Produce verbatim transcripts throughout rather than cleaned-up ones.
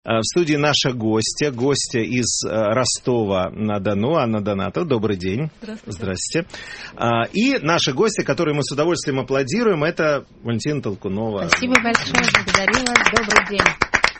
В студии наша гостья, гостья из Ростова-на-Дону, Анна Донатова. Добрый день. Здравствуйте. Здрасте. И наша гостья, которой мы с удовольствием аплодируем, это Валентина Толкунова. Спасибо большое, благодарю вас. Добрый день.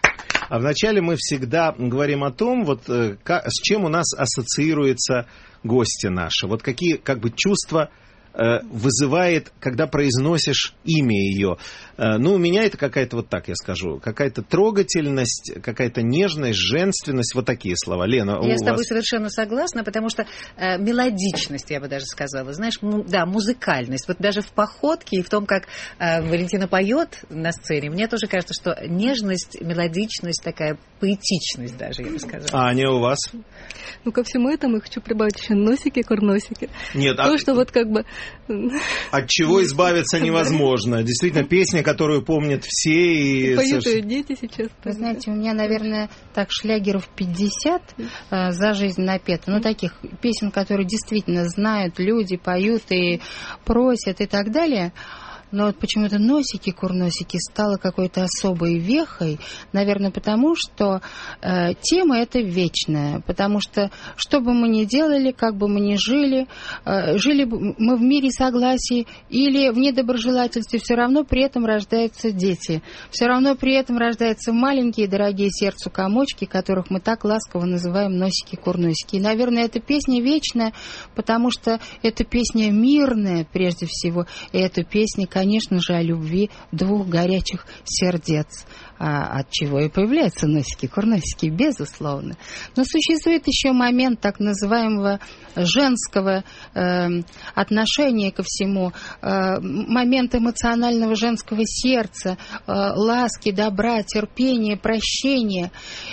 А вначале мы всегда говорим о том, вот, как, с чем у нас ассоциируется гостья наша. Вот какие как бы чувства э, вызывает, когда произносишь имя ее. Э, ну, у меня это какая-то, вот так я скажу, какая-то трогательность, какая-то нежность, женственность, вот такие слова. Лена, я у с тобой вас... совершенно согласна, потому что э, мелодичность, я бы даже сказала, знаешь, му, да, музыкальность. Вот даже в походке и в том, как э, Валентина поет на сцене, мне тоже кажется, что нежность, мелодичность, такая поэтичность даже, я бы сказала. А Аня, у вас? Ну, ко всему этому я хочу прибавить еще носики, курносики. Нет, То, а... что вот как бы... От чего избавиться невозможно. Действительно, песня, которую помнят все. И поют ее дети сейчас. Вы знаете, у меня, наверное, так шлягеров пятьдесят э, за жизнь напето. Ну, таких песен, которые действительно знают люди, поют и просят и так далее. Но вот почему-то носики, курносики стало какой-то особой вехой, наверное, потому что э, тема эта вечная, потому что что бы мы ни делали, как бы мы ни жили, э, жили бы мы в мире согласия или в недоброжелательстве, все равно при этом рождаются дети, все равно при этом рождаются маленькие дорогие сердцу комочки, которых мы так ласково называем носики-курносики. И, наверное, эта песня вечная, потому что это песня мирная прежде всего, и эта песня, конечно же, о любви двух горячих сердец, а, от чего и появляются носики-курносики, безусловно. Но существует еще момент так называемого женского э, отношения ко всему, э, момент эмоционального женского сердца, э, ласки, добра, терпения, прощения.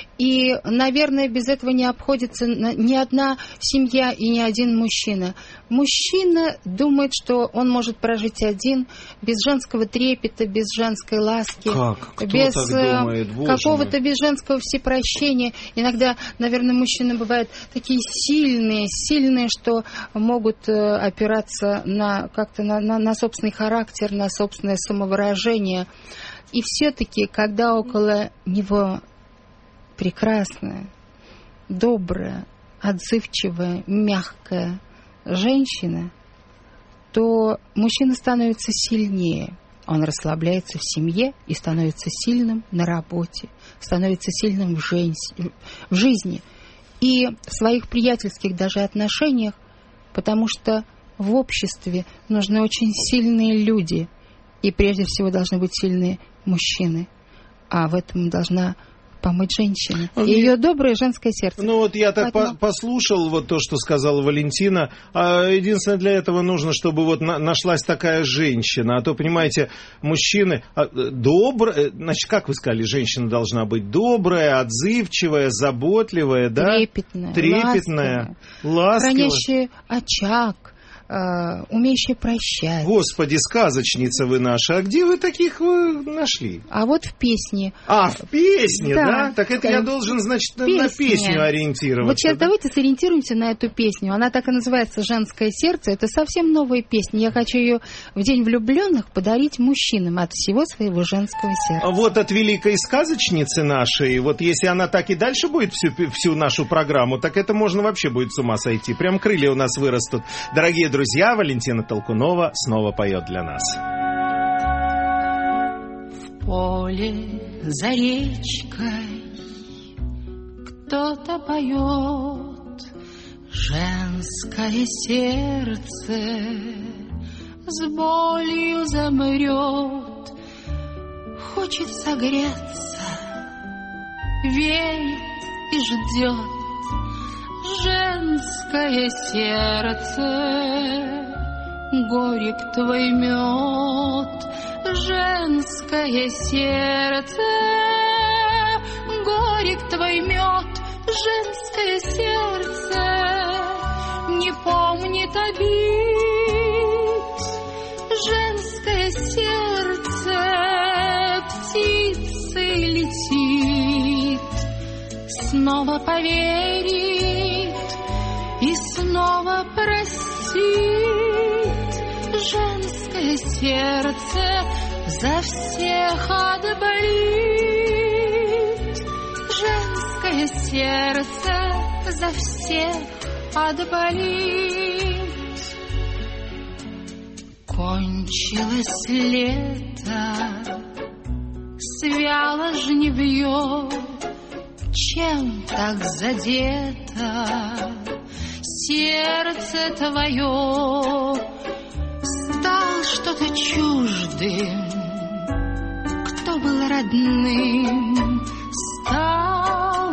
И, наверное, без этого не обходится ни одна семья и ни один мужчина. Мужчина думает, что он может прожить один, без женского трепета, без женской ласки, как? Кто без так думает? какого-то, без женского всепрощения. Иногда, наверное, мужчины бывают такие сильные, сильные, что могут опираться на, как-то на, на, на собственный характер, на собственное самовыражение. И все-таки, когда около него прекрасная, добрая, отзывчивая, мягкая женщина, то мужчина становится сильнее. Он расслабляется в семье и становится сильным на работе, становится сильным в, жен... в жизни и в своих приятельских даже отношениях, потому что в обществе нужны очень сильные люди, и прежде всего должны быть сильные мужчины, а в этом должна помочь женщине. И ее доброе женское сердце. Ну вот я так Поэтому... по послушал вот то, что сказала Валентина. А единственное, для этого нужно, чтобы вот на нашлась такая женщина. А то, понимаете, мужчины добрые, значит, как вы сказали, женщина должна быть добрая, отзывчивая, заботливая, да? Трепетная, Трепетная, ласковая, хранящая очаг, умеющая прощать. Господи, сказочница вы наша, а где вы таких вы нашли? А вот в песне. А, в песне, да? Да? Так это я должен, значит, на, на песню ориентироваться. Вот сейчас да? давайте сориентируемся на эту песню. Она так и называется «Женское сердце». Это совсем новая песня. Я хочу ее в День влюбленных подарить мужчинам от всего своего женского сердца. Вот от великой сказочницы нашей, вот если она так и дальше будет всю, всю нашу программу, так это можно вообще будет с ума сойти. Прям крылья у нас вырастут. Дорогие друзья, Валентина Толкунова снова поет для нас. В поле за речкой кто-то поет, женское сердце с болью замрет, хочет согреться, верит и ждет. Женское сердце, горек твой мед, женское сердце, горек твой мед, женское сердце не помнит обид, женское сердце птицей летит, снова поверит и снова простит. Женское сердце за всех отболит. женское сердце за всех отболит. Кончилось лето, свяло жневье, чем так задето сердце твое? Стал что-то чуждым, кто был родным, стал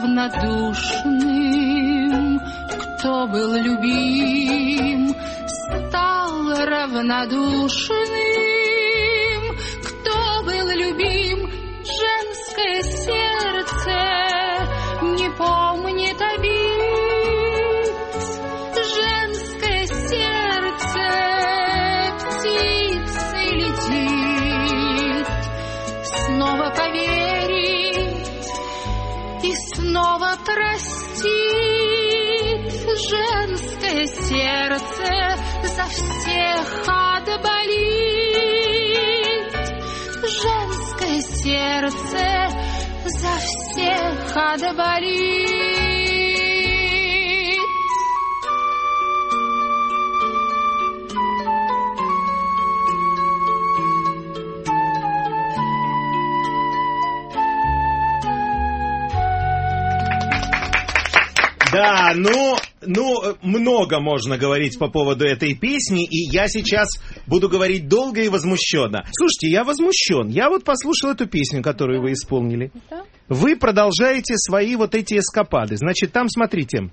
равнодушным, кто был любим, стал равнодушным, кто был любим. Женское сердце не помнит обид, женское сердце птицей летит, снова поверит и снова простит. Женское сердце за всех отболит, женское сердце за всех отболит. Да, ну, ну, много можно говорить по поводу этой песни, и я сейчас буду говорить долго и возмущенно. Слушайте, я возмущен. Я вот послушал эту песню, которую вы исполнили. Вы продолжаете свои вот эти эскапады. Значит, там, смотрите...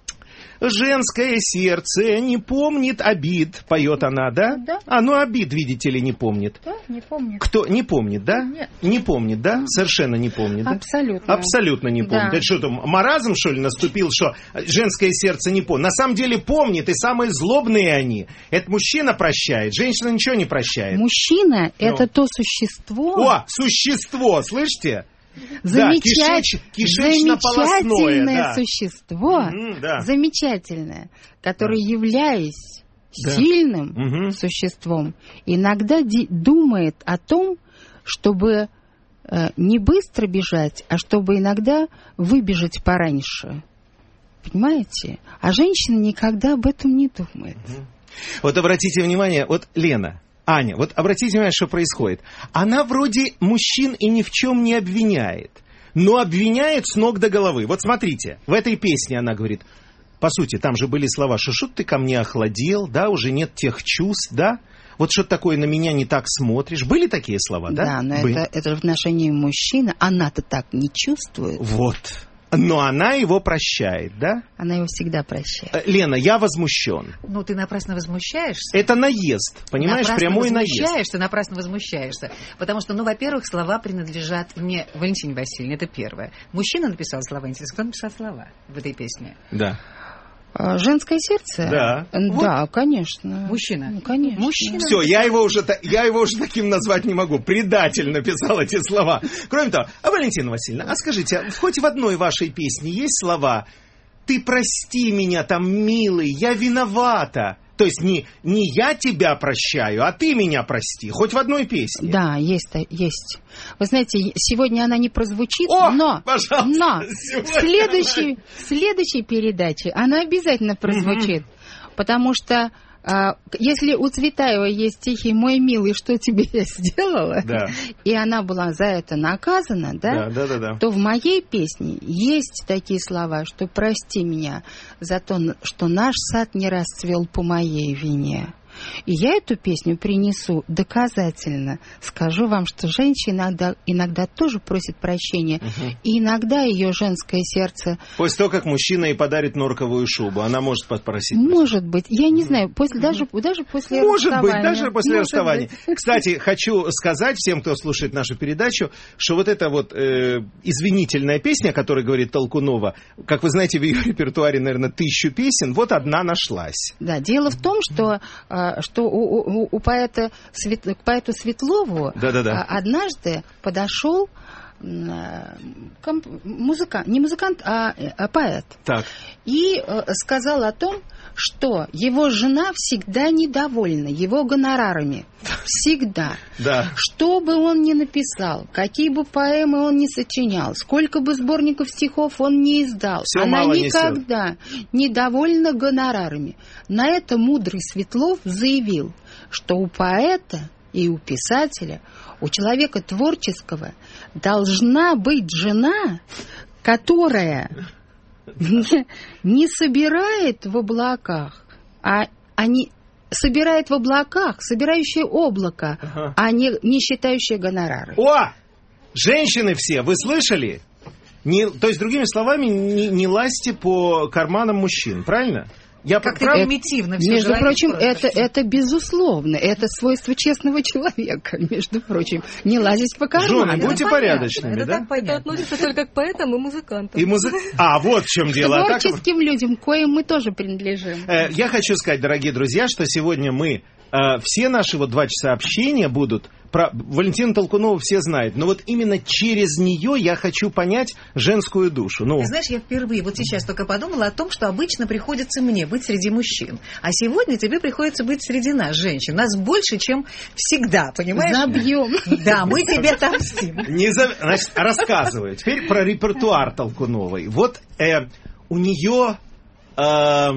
«Женское сердце не помнит обид», поет она, да? Да. А, ну обид, видите ли, не помнит. Да, не помнит. Кто? Не помнит, да? Нет. Не помнит, да? Совершенно не помнит, да? Абсолютно. Абсолютно не помнит. Да. Это что там, маразм, что ли, наступил, что женское сердце не помнит? На самом деле помнит, и самые злобные они. Это мужчина прощает, женщина ничего не прощает. Мужчина Ну. это то существо... О, существо, слышите? Замечать... Да, кишеч... кишечно-полостное, замечательное да. существо, Мгм, да. замечательное, которое, Да. являясь Да. сильным Мгм. существом, иногда ди- думает о том, чтобы э, не быстро бежать, а чтобы иногда выбежать пораньше. Понимаете? А женщина никогда об этом не думает. Вот обратите внимание, вот Лена, Аня, вот обратите внимание, что происходит. Она вроде мужчин и ни в чем не обвиняет, но обвиняет с ног до головы. Вот смотрите, в этой песне она говорит, по сути, там же были слова, что что ты ко мне охладел, да, уже нет тех чувств, да, вот что такое на меня не так смотришь. Были такие слова, да? Да, но Были. это, это в отношении мужчины. Она-то так не чувствует. Вот. Но она его прощает, да? Она его всегда прощает. Э, Лена, я возмущен. Ну, ты напрасно возмущаешься. Это наезд, понимаешь, напрасно прямой наезд. возмущаешься, напрасно возмущаешься. Потому что, ну, во-первых, слова принадлежат не Валентине Васильевне, это первое. Мужчина написал слова, интересно, кто написал слова в этой песне? Да. А, женское сердце? Да. Да, конечно. Мужчина. Ну, конечно. Мужчина. Все, я его уже та- я его уже таким назвать не могу. Предатель написал эти слова. Кроме того, а Валентина Васильевна, а скажите, хоть в одной вашей песне есть слова «Ты прости меня там, милый, я виновата». То есть не, не я тебя прощаю, а ты меня прости. Хоть в одной песне. Да, есть, есть. Вы знаете, сегодня она не прозвучит, О, но, пожалуйста, но в сегодня следующей, в следующей передаче она обязательно прозвучит. Потому что а, если у Цветаева есть стихи «Мой милый, что тебе я сделала», Да. и она была за это наказана, да, Да, да, да, да. то в моей песне есть такие слова, что «Прости меня за то, что наш сад не расцвел по моей вине». И я эту песню принесу доказательно. Скажу вам, что женщина иногда, иногда тоже просит прощения. Угу. И иногда ее женское сердце... После того, как мужчина ей подарит норковую шубу, она может попросить. Может быть, я не знаю, после, даже, даже после Может быть, расставания. даже после Может расставания. быть. Кстати, хочу сказать всем, кто слушает нашу передачу, что вот эта вот э, извинительная песня, о которой говорит Толкунова, как вы знаете, в ее репертуаре, наверное, тысячу песен, вот одна нашлась. Да, дело в том, что, что у, у, у поэта, к поэту Светлову Да-да-да. однажды подошел комп, музыкант, не музыкант, а, а поэт. Так. И э, сказал о том, что его жена всегда недовольна его гонорарами. Всегда. Да. Что бы он ни написал, какие бы поэмы он ни сочинял, сколько бы сборников стихов он не издал, Всё она мало никогда несёт. недовольна гонорарами. На это мудрый Светлов заявил, что у поэта и у писателя, у человека творческого должна быть жена, которая не, не собирает в облаках, а, а не собирает в облаках, собирающая облако, ага. а не, не считающая гонорары. О! Женщины все, вы слышали? Не, то есть, другими словами, не, не лазьте по карманам мужчин, правильно? Я как-то прав... примитивно все. Между прочим, это, это безусловно, это свойство честного человека, между прочим, не лазить по карманам. Жены, будьте порядочными, это да? Так понятно. Это относится только к поэтам и музыкантам. И музы... А, вот в чем дело. Творческим людям, коим мы тоже принадлежим. Э, я хочу сказать, дорогие друзья, что сегодня мы, э, все наши вот два часа общения будут, про Валентину Толкунову все знают, но вот именно через нее я хочу понять женскую душу. Ну... Ты знаешь, я впервые вот сейчас только подумала о том, что обычно приходится мне быть среди мужчин, а сегодня тебе приходится быть среди нас, женщин. Нас больше, чем всегда, понимаешь? Забьем. Да, мы тебе отомстим. Не за... Значит, рассказываю. Теперь про репертуар Толкуновой. Вот э, у нее... Э,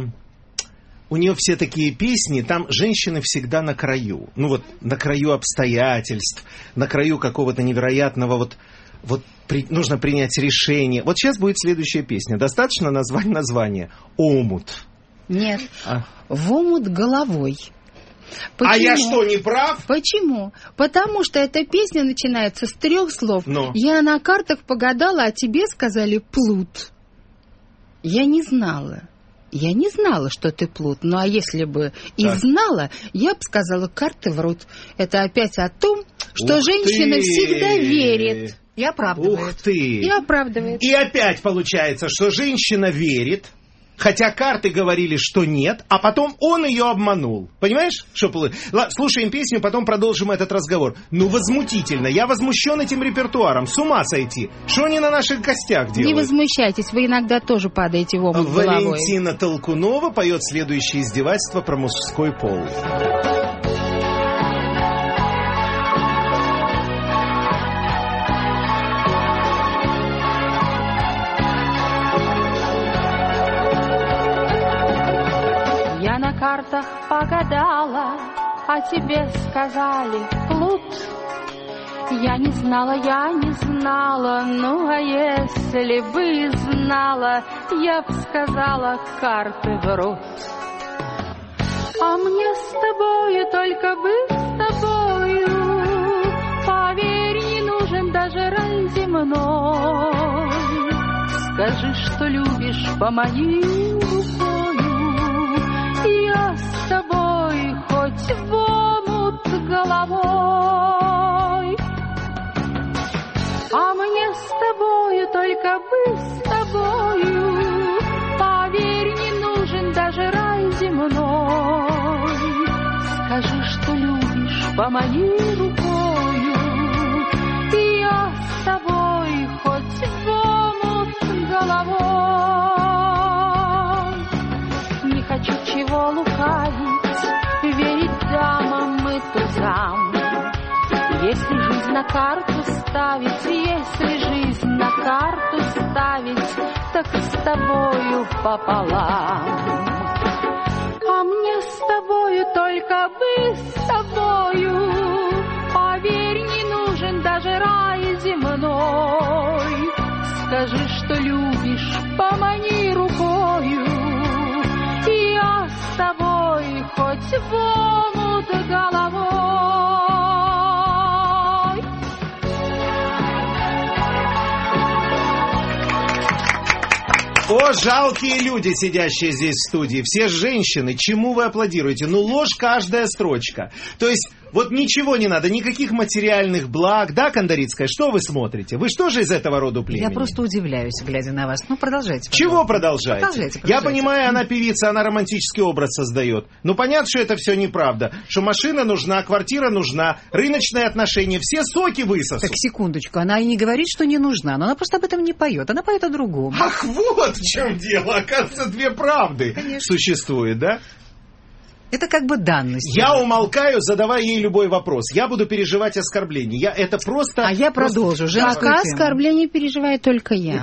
У нее все такие песни, там женщины всегда на краю. Ну вот на краю обстоятельств, на краю какого-то невероятного вот... Вот при, нужно принять решение. Вот сейчас будет следующая песня. Достаточно назвать название? «Омут». Нет. А? «В омут головой». Почему? А я что, не прав? Почему? Потому что эта песня начинается с трех слов. Но. Я на картах погадала, а тебе сказали плут. Я не знала. Я не знала, что ты плут. Ну, а если бы и так. знала, я бы сказала, карты врут. Это опять о том, что Ух женщина ты! всегда верит. И оправдывает. Ух ты! И оправдывает. И опять получается, что женщина верит, хотя карты говорили, что нет, а потом он ее обманул. Понимаешь? Что... Слушаем песню, потом продолжим этот разговор. Ну, возмутительно. Я возмущен этим репертуаром. С ума сойти. Что они на наших гостях делают? Не возмущайтесь, вы иногда тоже падаете в омут головой. Валентина Толкунова поет следующее издевательство про мужской пол. На картах погадала, а тебе сказали плут. Я не знала, я не знала, ну а если бы знала, я б сказала, карты врут. А мне с тобою, только бы с тобою, поверь, не нужен даже рай земной. Скажи, что любишь по моим рукою, я с тобой хоть в омут головой. А мне с тобою, только бы с тобою, поверь, не нужен даже рай земной. Скажи, что любишь по моей рукою, я с тобой хоть в омут головой. Не хочу чего лукавить, верить дамам и тузам. Если жизнь на карту ставить, если жизнь на карту ставить, так с тобою пополам. А мне с тобою, только бы с тобою, поверь, не нужен даже рай земной. Скажи, что любишь, помани рукою, я с тобой хоть в омут головой. О, жалкие люди, сидящие здесь в студии, все женщины, чему вы аплодируете? Ну, ложь каждая строчка. То есть Вот ничего не надо, никаких материальных благ, да, Кандарицкая? Что вы смотрите? Вы что же из этого рода племени? Я просто удивляюсь, глядя на вас. Ну, продолжайте. Пожалуйста. Чего продолжаете? Продолжайте, продолжайте? Я понимаю, она певица, она романтический образ создает. Ну, понятно, что это все неправда. Что машина нужна, квартира нужна, рыночные отношения, все соки высосут. Так, секундочку, она и не говорит, что не нужна, но она просто об этом не поет, она поет о другом. Ах, вот в чем дело. Оказывается, две правды Конечно. Существует, да? Это как бы данность. Я умолкаю, задавая ей любой вопрос. Я буду переживать оскорбление. Я это просто... А я просто... продолжу. Женскую Пока тему. оскорбление переживаю только я.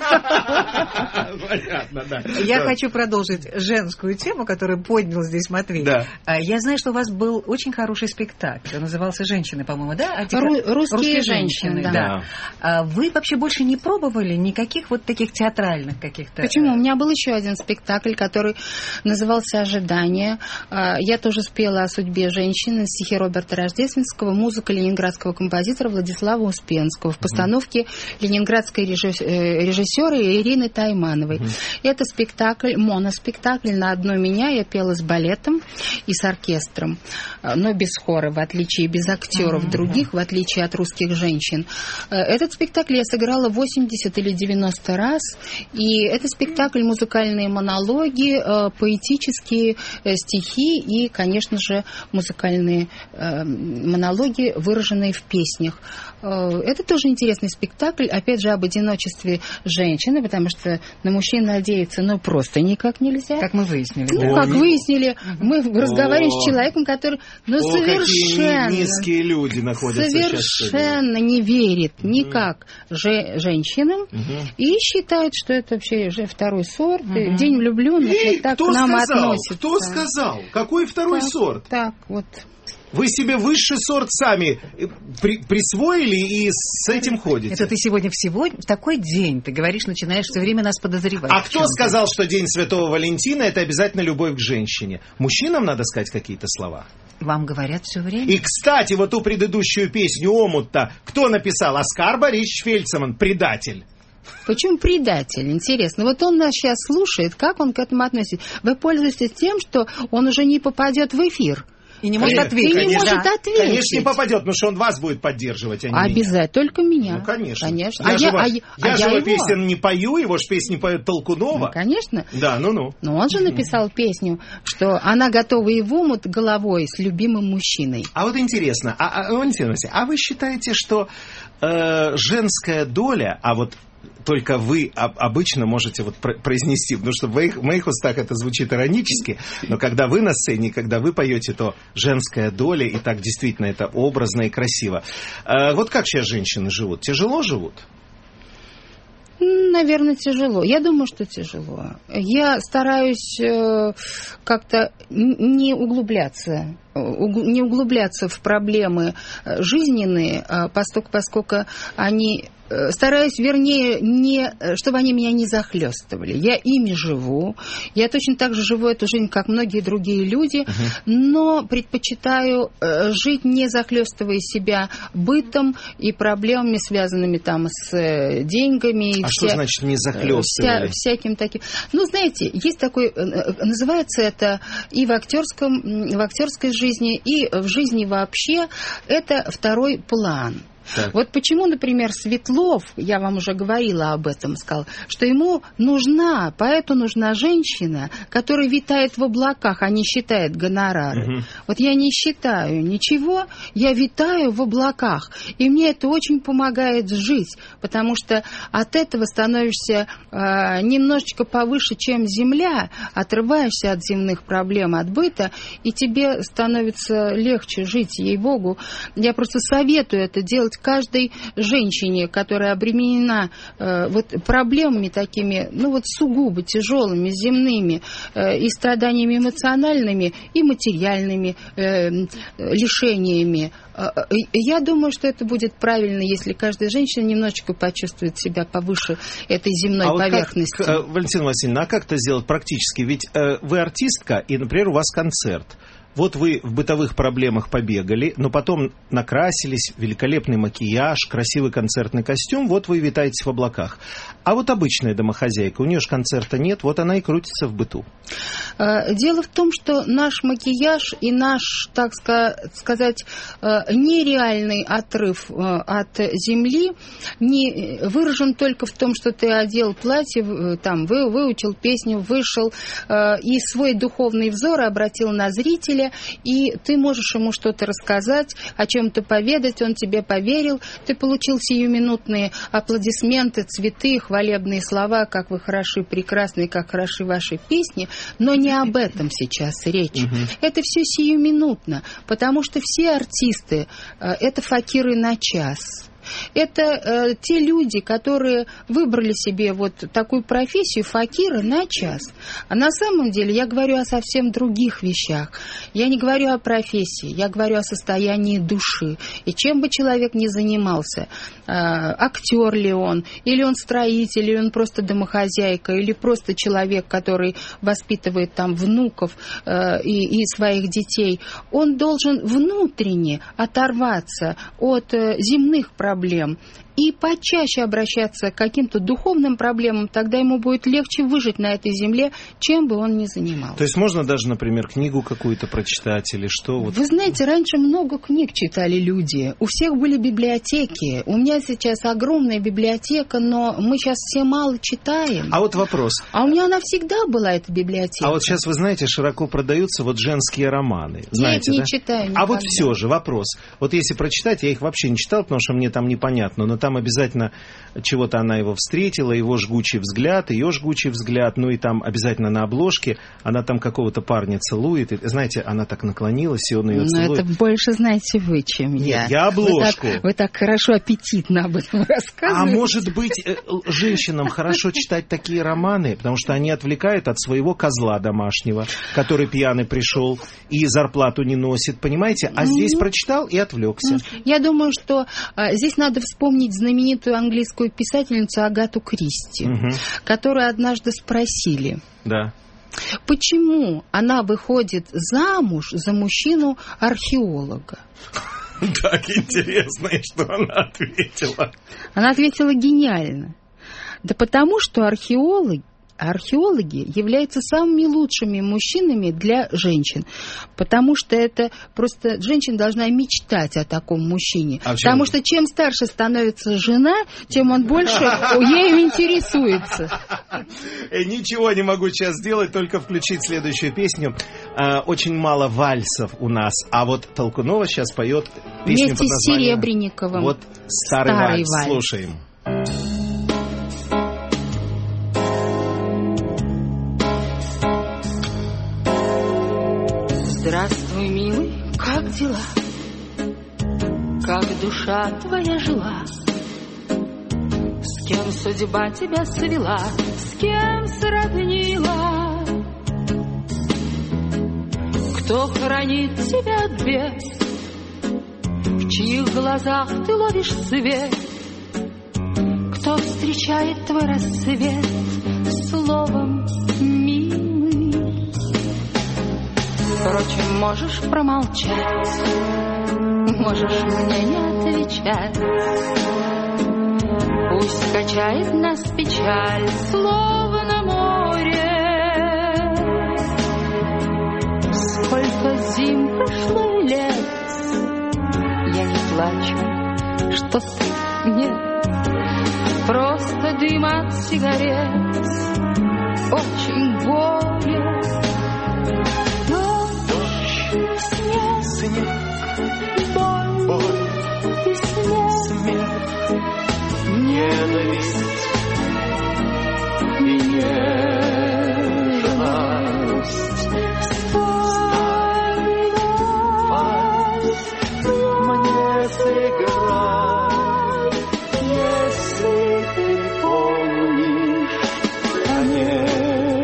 Понятно, да. Я хочу продолжить женскую тему, которую поднял здесь Матвей. Да. Я знаю, что у вас был очень хороший спектакль. Он назывался «Женщины», по-моему, да? А типа... Ру- русские, «Русские женщины, женщины», да. да. Вы вообще больше не пробовали никаких вот таких театральных каких-то... Почему? У меня был еще один спектакль, который назывался «Ожидание». Я тоже спела о судьбе женщины, стихи Роберта Рождественского, музыка ленинградского композитора Владислава Успенского в постановке ленинградской режиссера Ирины Таймановой. Mm-hmm. Это спектакль, моноспектакль на одну меня. Я пела с балетом и с оркестром, но без хора, в отличие, без актеров mm-hmm. других, в отличие от русских женщин. Этот спектакль я сыграла восемьдесят или девяносто раз, и это спектакль музыкальные монологи, поэтические стихи и, конечно же, музыкальные э, монологи, выраженные в песнях. Э, это тоже интересный спектакль, опять же, об одиночестве женщины, потому что на мужчин надеяться, ну, просто никак нельзя. Как мы выяснили. Ну, да. как выяснили, мы разговариваем с человеком, который, ну, О, совершенно... какие низкие люди находятся совершенно не верит никак же, женщинам угу. и считает, что это вообще уже второй сорт, угу. день влюбленных, И вот так кто к нам сказал? относится. Кто сказал? Какой второй так, сорт? Так, вот. Вы себе высший сорт сами при, присвоили и с этим ходите. Это ты сегодня всего в такой день, ты говоришь, начинаешь все время нас подозревать. А кто сказал, что День Святого Валентина — это обязательно любовь к женщине? Мужчинам надо сказать какие-то слова. Вам говорят все время. И, кстати, вот ту предыдущую песню «Омут»-то кто написал? Оскар Борисович Фельдсман, предатель. Почему предатель? Интересно. Вот он нас сейчас слушает, как он к этому относится. Вы пользуетесь тем, что он уже не попадет в эфир. И не может Конечно, ответить. И не конечно, может ответить. Конечно, не попадет, потому что он вас будет поддерживать, а не Обязательно, меня. только меня. Ну, конечно. конечно. Я а же, я, его, а, я а же я его его песен не пою, его же песни поет Толкунова. Ну, конечно. Да, ну-ну. Но он же написал песню, что она готова и в омут головой с любимым мужчиной. А вот интересно, а, а, Валентина Васильевна, а вы считаете, что э, женская доля, а вот только вы обычно можете вот произнести, потому что в моих, в моих устах это звучит иронически, но когда вы на сцене, когда вы поете, то женская доля, и так действительно это образно и красиво. А вот как сейчас женщины живут? Тяжело живут? Наверное, тяжело. Я думаю, что тяжело. Я стараюсь э, как-то не углубляться, не углубляться в проблемы жизненные, поскольку, поскольку они... Стараюсь, вернее, не, чтобы они меня не захлестывали. Я ими живу. Я точно так же живу эту жизнь, как многие другие люди, uh-huh. но предпочитаю жить, не захлестывая себя бытом и проблемами, связанными там с деньгами. А вся, что значит не захлестывали? Вся, всяким таким. Ну, знаете, есть такой, называется это и в актерском, в актерской жизни, и в жизни вообще, это второй план. Так. Вот почему, например, Светлов, я вам уже говорила об этом, сказал, что ему нужна, поэту нужна женщина, которая витает в облаках, а не считает гонорары. Угу. Вот я не считаю ничего, я витаю в облаках. И мне это очень помогает жить, потому что от этого становишься э, немножечко повыше, чем земля, отрываешься от земных проблем, от быта, и тебе становится легче жить, ей-богу. Я просто советую это делать каждой женщине, которая обременена э, вот проблемами такими, ну вот сугубо тяжелыми, земными, э, и страданиями эмоциональными, и материальными э, лишениями. Э, я думаю, что это будет правильно, если каждая женщина немножечко почувствует себя повыше этой земной а поверхности. Вот как, Валентина Васильевна, а как это сделать практически? Ведь э, вы артистка, и, например, у вас концерт. Вот вы в бытовых проблемах побегали, но потом накрасились, великолепный макияж, красивый концертный костюм, вот вы витаете в облаках. А вот обычная домохозяйка, у нее же концерта нет, вот она и крутится в быту. Дело в том, что наш макияж и наш, так сказать, нереальный отрыв от земли не выражен только в том, что ты одел платье, там, вы, выучил песню, вышел и свой духовный взор обратил на зрителя, и ты можешь ему что-то рассказать, о чем-то поведать, он тебе поверил, ты получил сиюминутные аплодисменты, цветы, хвалебные слова, как вы хороши, прекрасны, как хороши ваши песни, но не об этом сейчас речь. Угу. Это все сиюминутно, потому что все артисты э, это факиры на час. Это э, те люди, которые выбрали себе вот такую профессию факира на час. А на самом деле я говорю о совсем других вещах. Я не говорю о профессии, я говорю о состоянии души. И чем бы человек ни занимался, э, актер ли он, или он строитель, или он просто домохозяйка, или просто человек, который воспитывает там внуков э, и, и своих детей, он должен внутренне оторваться от э, земных проблем, проблем и почаще обращаться к каким-то духовным проблемам, тогда ему будет легче выжить на этой земле, чем бы он ни занимался. То есть можно даже, например, книгу какую-то прочитать или что? Вот... Вы знаете, раньше много книг читали люди, у всех были библиотеки, у меня сейчас огромная библиотека, но мы сейчас все мало читаем. А вот вопрос. А у меня она всегда была, эта библиотека. А вот сейчас, вы знаете, широко продаются вот женские романы. Знаете, я их не да? читаю никогда. А вот все же вопрос. Вот если прочитать, я их вообще не читал, потому что мне там непонятно, но там обязательно чего-то она его встретила, его жгучий взгляд, ее жгучий взгляд, ну и там обязательно на обложке она там какого-то парня целует, и, знаете, она так наклонилась, и он ее целует. Ну это больше знаете вы, чем Нет, я. я обложку. Вы так, вы так хорошо, аппетитно об этом рассказываете. А может быть, женщинам хорошо читать такие романы, потому что они отвлекают от своего козла домашнего, который пьяный пришел и зарплату не носит, понимаете? А здесь прочитал и отвлекся. Я думаю, что а, здесь надо вспомнить знаменитую английскую писательницу Агату Кристи, угу. которую однажды спросили, да. почему она выходит замуж за мужчину-археолога. Так интересно, что она ответила. Она ответила гениально. Да потому что археологи Археологи являются самыми лучшими мужчинами для женщин, потому что это просто женщина должна мечтать о таком мужчине. А потому что чем старше становится жена, тем он больше ею интересуется. Ничего не могу сейчас сделать, только включить следующую песню. Очень мало вальсов у нас, а вот Толкунова сейчас поет песню под названием... Вместе с Серебренниковым. Вот старый, старый вальс. вальс. Слушаем. Здравствуй, милый, как дела? Как душа твоя жила? С кем судьба тебя свела? С кем сроднила? Кто хранит тебя от бед? В чьих глазах ты ловишь свет? Кто встречает твой рассвет словом милый? Впрочем, можешь промолчать, можешь мне не отвечать. Пусть качает нас печаль, словно море. Сколько зим прошло и лет, я не плачу, что ты нет. Просто дым от сигарет, очень горе. Снег, боль, боль и смерть, ненависть и нежность. Сталь, мне сыграй, если ты помнишь, конечно.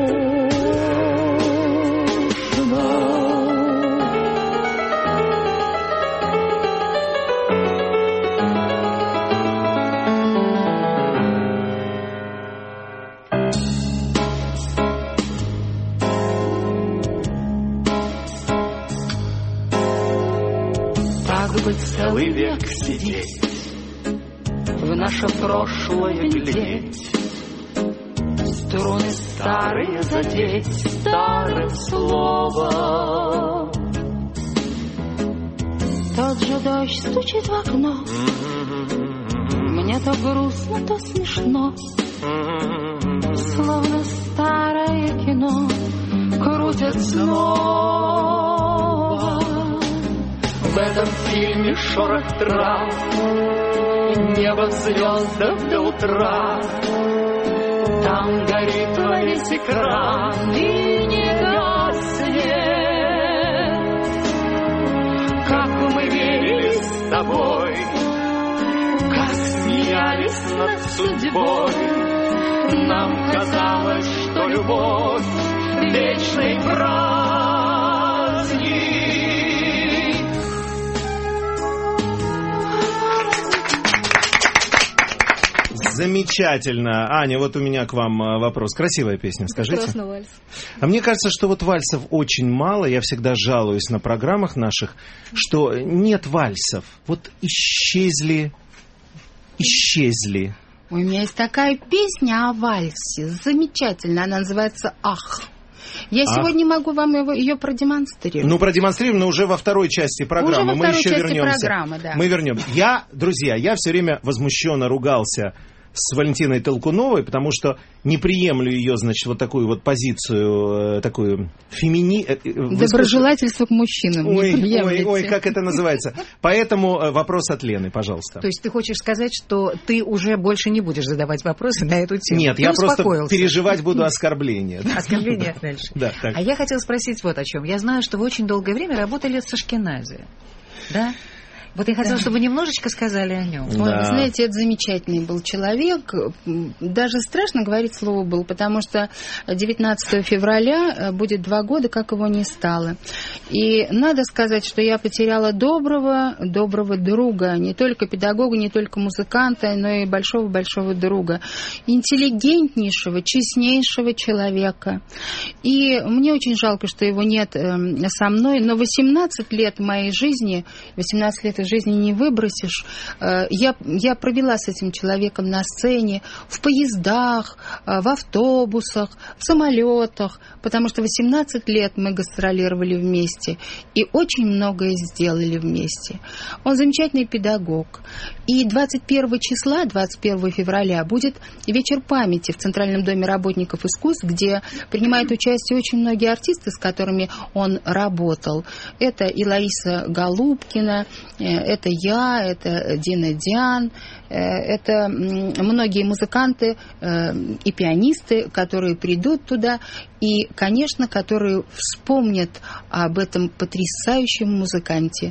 Целый век сидеть, в наше прошлое глядеть, струны старые задеть старым словом. Тот же дождь стучит в окно, мне то грустно, то смешно, словно старое кино крутят снова. В этом фильме шорох трав, небо в звездах до утра. Там горит во весь экран и не гаснет. Как мы верили с тобой, как смеялись над судьбой. Нам казалось, что любовь — вечный праздник. Замечательно. Аня, вот у меня к вам вопрос. Красивая песня, скажите. Прекрасно, вальс. А мне кажется, что вот вальсов очень мало. Я всегда жалуюсь на программах наших, что нет вальсов. Вот исчезли, исчезли. У меня есть такая песня о вальсе, замечательная, она называется «Ах». Я Ах. сегодня могу вам его, ее продемонстрировать. Ну, продемонстрируем, но уже во второй части программы. Уже во Мы второй еще части вернемся. программы, да. Мы вернем. Я, друзья, я все время возмущенно ругался с Валентиной Толкуновой, потому что не приемлю ее, значит, вот такую вот позицию, такую фемини... Доброжелательство к мужчинам. Ой, не приемлете. ой, ой, как это называется. Поэтому вопрос от Лены, пожалуйста. То есть ты хочешь сказать, что ты уже больше не будешь задавать вопросы на эту тему? Нет, ты я просто успокоился. переживать буду оскорбления. Оскорбления дальше. Да, так. А я хотела спросить вот о чем. Я знаю, что вы очень долгое время работали с Ашкенази. Да? Вот я хотела, Да. чтобы вы немножечко сказали о нем. Ой, Да. вы знаете, это замечательный был человек. Даже страшно говорить слово «был», потому что девятнадцатого февраля будет два года, как его не стало. И надо сказать, что я потеряла доброго, доброго друга. Не только педагога, не только музыканта, но и большого-большого друга. Интеллигентнейшего, честнейшего человека. И мне очень жалко, что его нет со мной. Но восемнадцать лет моей жизни, восемнадцать лет жизни не выбросишь. Я, я провела с этим человеком на сцене, в поездах, в автобусах, в самолетах, потому что восемнадцать лет мы гастролировали вместе и очень многое сделали вместе. Он замечательный педагог. И двадцать первого числа, двадцать первого февраля, будет вечер памяти в Центральном доме работников искусств, где принимают участие очень многие артисты, с которыми он работал. Это и Лариса Голубкина, это я, это Дина Диан, это многие музыканты и пианисты, которые придут туда и, конечно, которые вспомнят об этом потрясающем музыканте,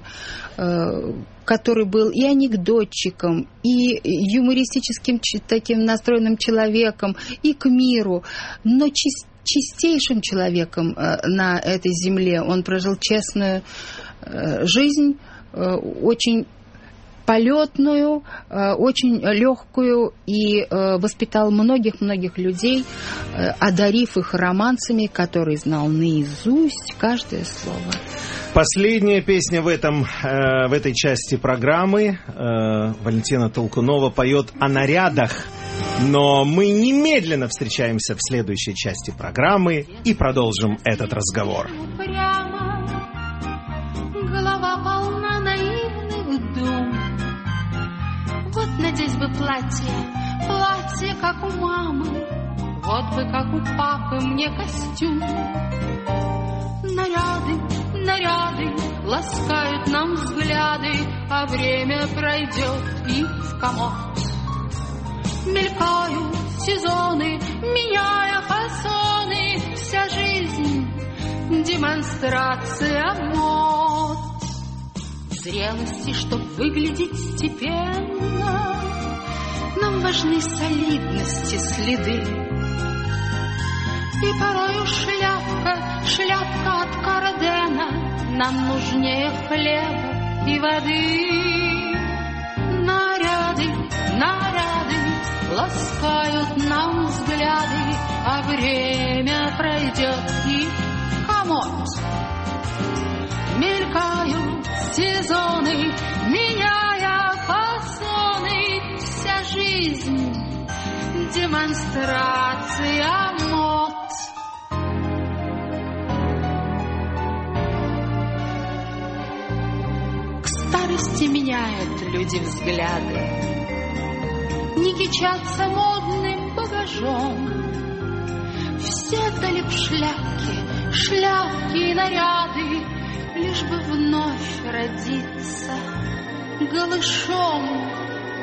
который был и анекдотчиком, и юмористическим таким настроенным человеком, и к миру, но чистым, чистейшим человеком на этой земле. Он прожил честную жизнь, очень полетную, очень легкую, и воспитал многих-многих людей, одарив их романсами, которые знал наизусть каждое слово. Последняя песня в, этом, э, в этой части программы. Э, Валентина Толкунова поет о нарядах. Но мы немедленно встречаемся в следующей части программы и продолжим этот разговор. Прямо голова полна наивных дум. Вот надеть бы платье, платье, как у мамы. Вот бы, как у папы, мне костюм. Наряды, наряды ласкают нам взгляды, а время пройдет и в комод. Мелькают сезоны, меняя фасоны, вся жизнь — демонстрация мод. Зрелости, чтоб выглядеть степенно, нам важны солидности следы. И порою шляпка, шляпка от Кардена нам нужнее хлеба и воды. Наряды, наряды ласкают нам взгляды, а время пройдет и комод. Мелькают сезоны, меняя фасоны, вся жизнь — демонстрация мод. К старости меняют люди взгляды, не кичатся модным багажом. Все дали б шляпки, шляпки и наряды, лишь бы вновь родиться голышом.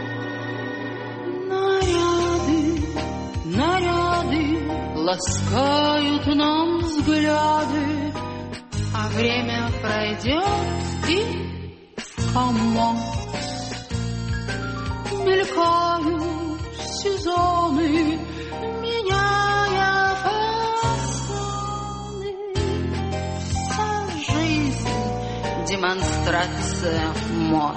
Наряды, наряды ласкают нам взгляды, а время пройдет и в комод мелькают сезоны, меняя фасоны. Вся жизнь демонстрация мод.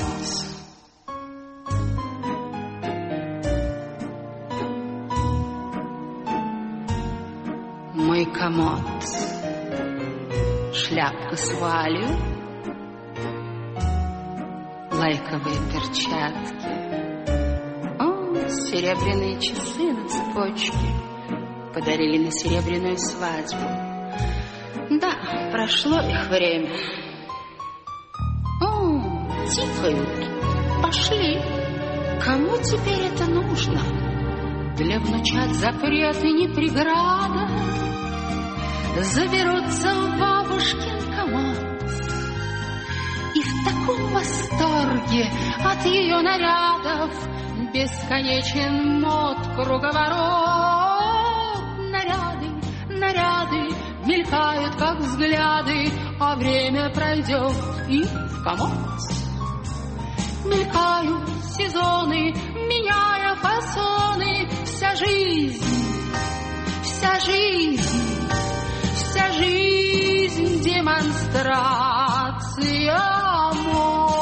Мой комод, шляпка с вуалью, лайковые перчатки, о, серебряные часы на цепочке подарили на серебряную свадьбу. Да, прошло их время. О, тикают, пошли. Кому теперь это нужно? Для внучат запреты не преграда. Заберутся в бабушкин комод и в таком восторге от ее нарядов бесконечен мод круговорот. Наряды, наряды мелькают, как взгляды, а время пройдет и в комод. Мелькают сезоны, меняя фасоны. Вся жизнь, вся жизнь, вся жизнь демонстрация мод.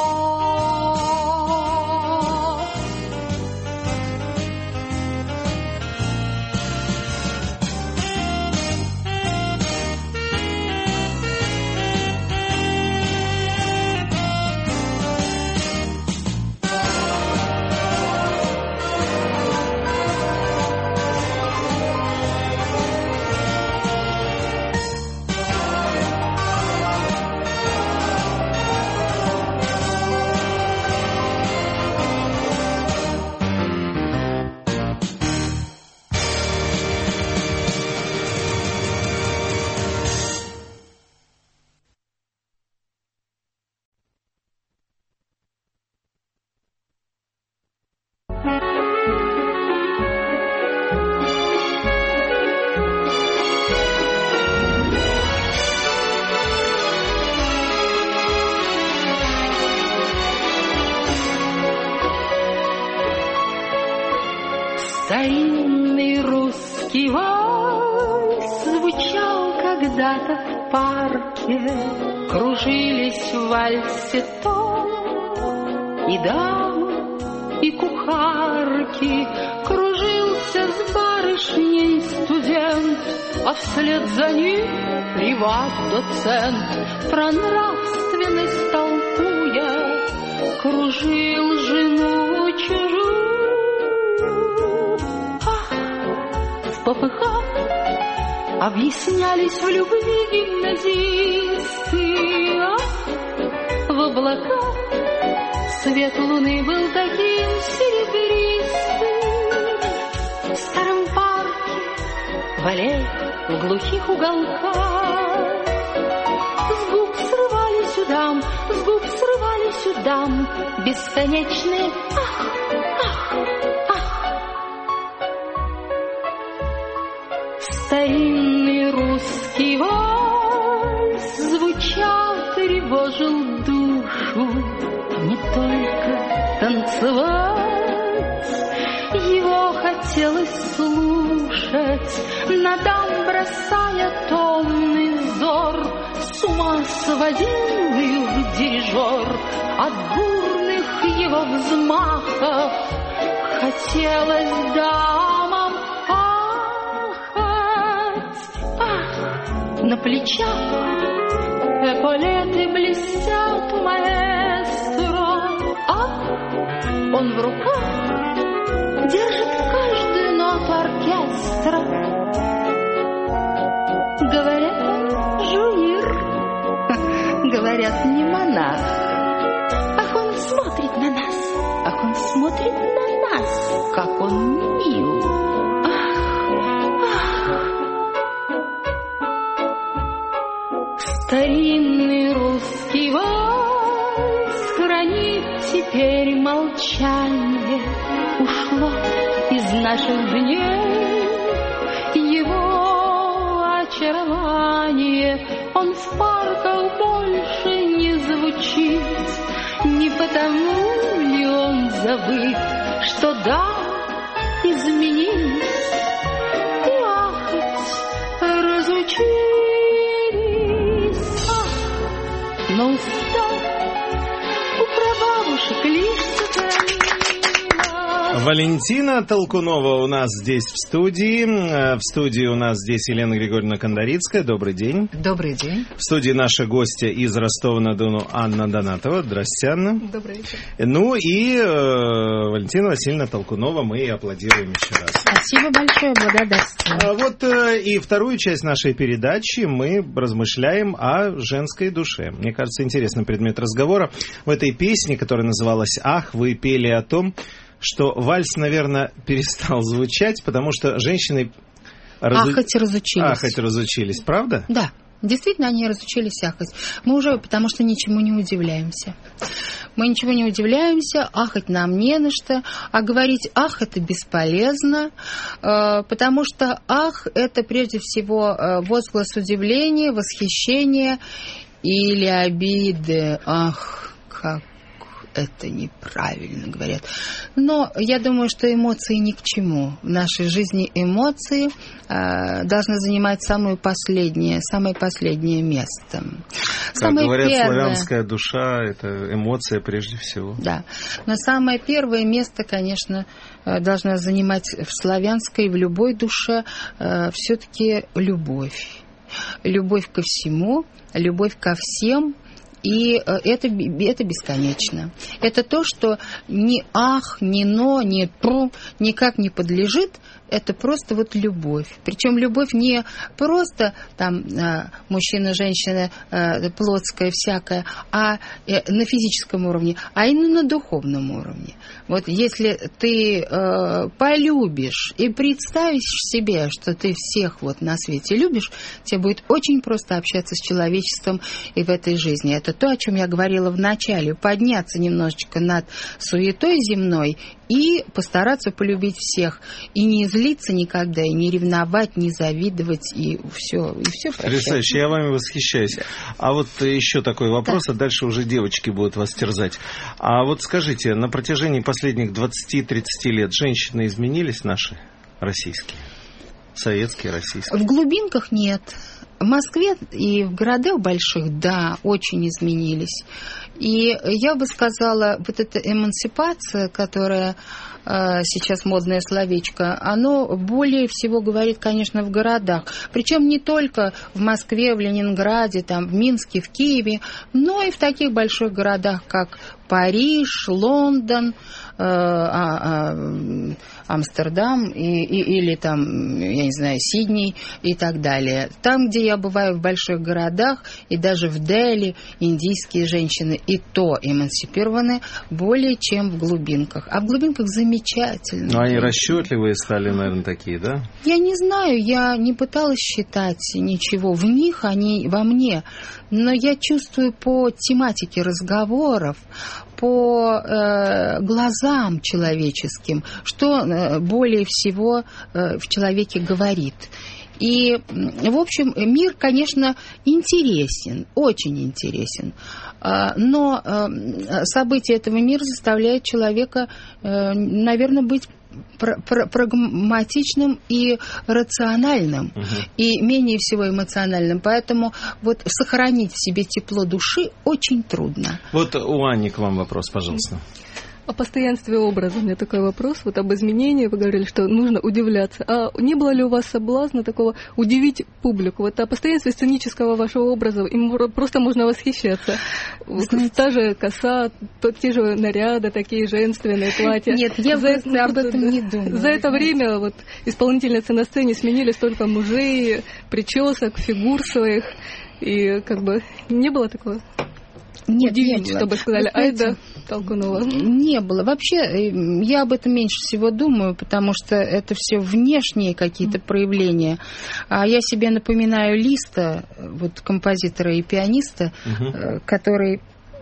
Старинный русский вальс звучал когда-то в парке, кружились в вальсе то и дамы, и кухарки, кружился с барышней студент, а вслед за ним приват-доцент, про нравственность толкуя, кружил жену чужую. В попыхах объяснялись в любви гимназисты, а в облаках свет луны был таким серебристым. В старом парке, в аллеях, в глухих уголках с губ срывались у дам, с губ срывались у дам бесконечные ах, ах, ах. Старинный русский вальс звучал, тревожил душу, не только танцевать, его хотелось слушать, на дам бросая томный взор, с ума сводил их дирижер от бурных его взмахов, хотелось дамам на плечах эполеты блестят у маэстро, а он в руках держит каждую ноту быстро. Говорят, он жуир, говорят, не монах. Ах, он смотрит на нас, ах, он смотрит на нас, как он мил. Старинный русский вальс хранит теперь молчание. Ушло из наших дней его очарование. Он в парках больше не звучит. Не потому ли он забыт, что да, изменились и ахать разучились. Но устал у прабабушек лишь сохранилась. Валентина Толкунова у нас здесь в студии. В студии у нас здесь Елена Григорьевна Кондарицкая. Добрый день. Добрый день. В студии наша гостья из Ростова-на-Дону Анна Донатова. Здравствуйте, Анна. Добрый вечер. Ну и э, Валентина Васильевна Толкунова. Мы аплодируем еще раз. Спасибо большое, благодарствую. А вот э, и вторую часть нашей передачи мы размышляем о женской душе. Мне кажется, интересный предмет разговора. В этой песне, которая называлась «Ах», вы пели о том, что вальс, наверное, перестал звучать, потому что женщины... Разу... Ахать разучились. Ахать разучились, правда? Да, действительно, они разучились ахать. Мы уже, потому что ничему не удивляемся. Мы ничего не удивляемся, ахать нам не на что, а говорить «ах» — это бесполезно, потому что «ах» — это прежде всего возглас удивления, восхищения или обиды. Ах, как это неправильно говорят. Но я думаю, что эмоции ни к чему. В нашей жизни эмоции э, должны занимать самое последнее, самое последнее место. Как самое говорят, первое, славянская душа — это эмоция прежде всего. Да. Но самое первое место, конечно, должна занимать в славянской, в любой душе э, все-таки любовь. Любовь ко всему, любовь ко всем. И это, это бесконечно. Это то, что ни ах, ни но, ни пру никак не подлежит. Это просто вот любовь. Причем любовь не просто там мужчина, женщина, плотская всякая, а на физическом уровне, а именно на духовном уровне. Вот если ты э, полюбишь и представишь себе, что ты всех вот на свете любишь, тебе будет очень просто общаться с человечеством и в этой жизни. Это то, о чем я говорила в начале. Подняться немножечко над суетой земной и постараться полюбить всех. И не злиться никогда, и не ревновать, не завидовать, и все, и все прощать. Потрясающе, я вами восхищаюсь. А вот еще такой вопрос, да. А дальше уже девочки будут вас терзать. А вот скажите, на протяжении последних двадцати-тридцати лет женщины изменились наши, российские? Советские, российские? В глубинках нет. В Москве и в городах больших, да, очень изменились. И я бы сказала, вот эта эмансипация, которая э, сейчас модное словечко, оно более всего говорит, конечно, в городах. Причем не только в Москве, в Ленинграде, там, в Минске, в Киеве, но и в таких больших городах, как Париж, Лондон, э, а, а, Амстердам и, и, или там, я не знаю, Сидней и так далее. Там, где я бываю в больших городах, и даже в Дели, индийские женщины и то эмансипированы более чем в глубинках. А в глубинках замечательно. Ну, они расчетливые стали, наверное, такие, да? Я не знаю, я не пыталась считать ничего в них, они во мне. Но я чувствую по тематике разговоров, по э, глазам человеческим, что э, более всего э, в человеке говорит. И, в общем, мир, конечно, интересен, очень интересен. Но события этого мира заставляют человека, наверное, быть прагматичным и рациональным, угу. и менее всего эмоциональным. Поэтому вот сохранить в себе тепло души очень трудно. Вот у Ани к вам вопрос, пожалуйста. О постоянстве образа у меня такой вопрос. Вот об изменении вы говорили, что нужно удивляться. А не было ли у вас соблазна такого удивить публику? Вот о постоянстве сценического вашего образа, им просто можно восхищаться. Знаете, та же коса, то, те же наряды, такие женственные платья. Нет, я за, просто об этом не думала. За это время вот исполнительницы на сцене сменили столько мужей, причесок, фигур своих. И как бы не было такого? Нет, удивить, не было. чтобы сказали, Вы знаете, айда толкунула. Не было. Вообще, я об этом меньше всего думаю, потому что это все внешние какие-то проявления. А я себе напоминаю Листа, вот композитора и пианиста, угу. который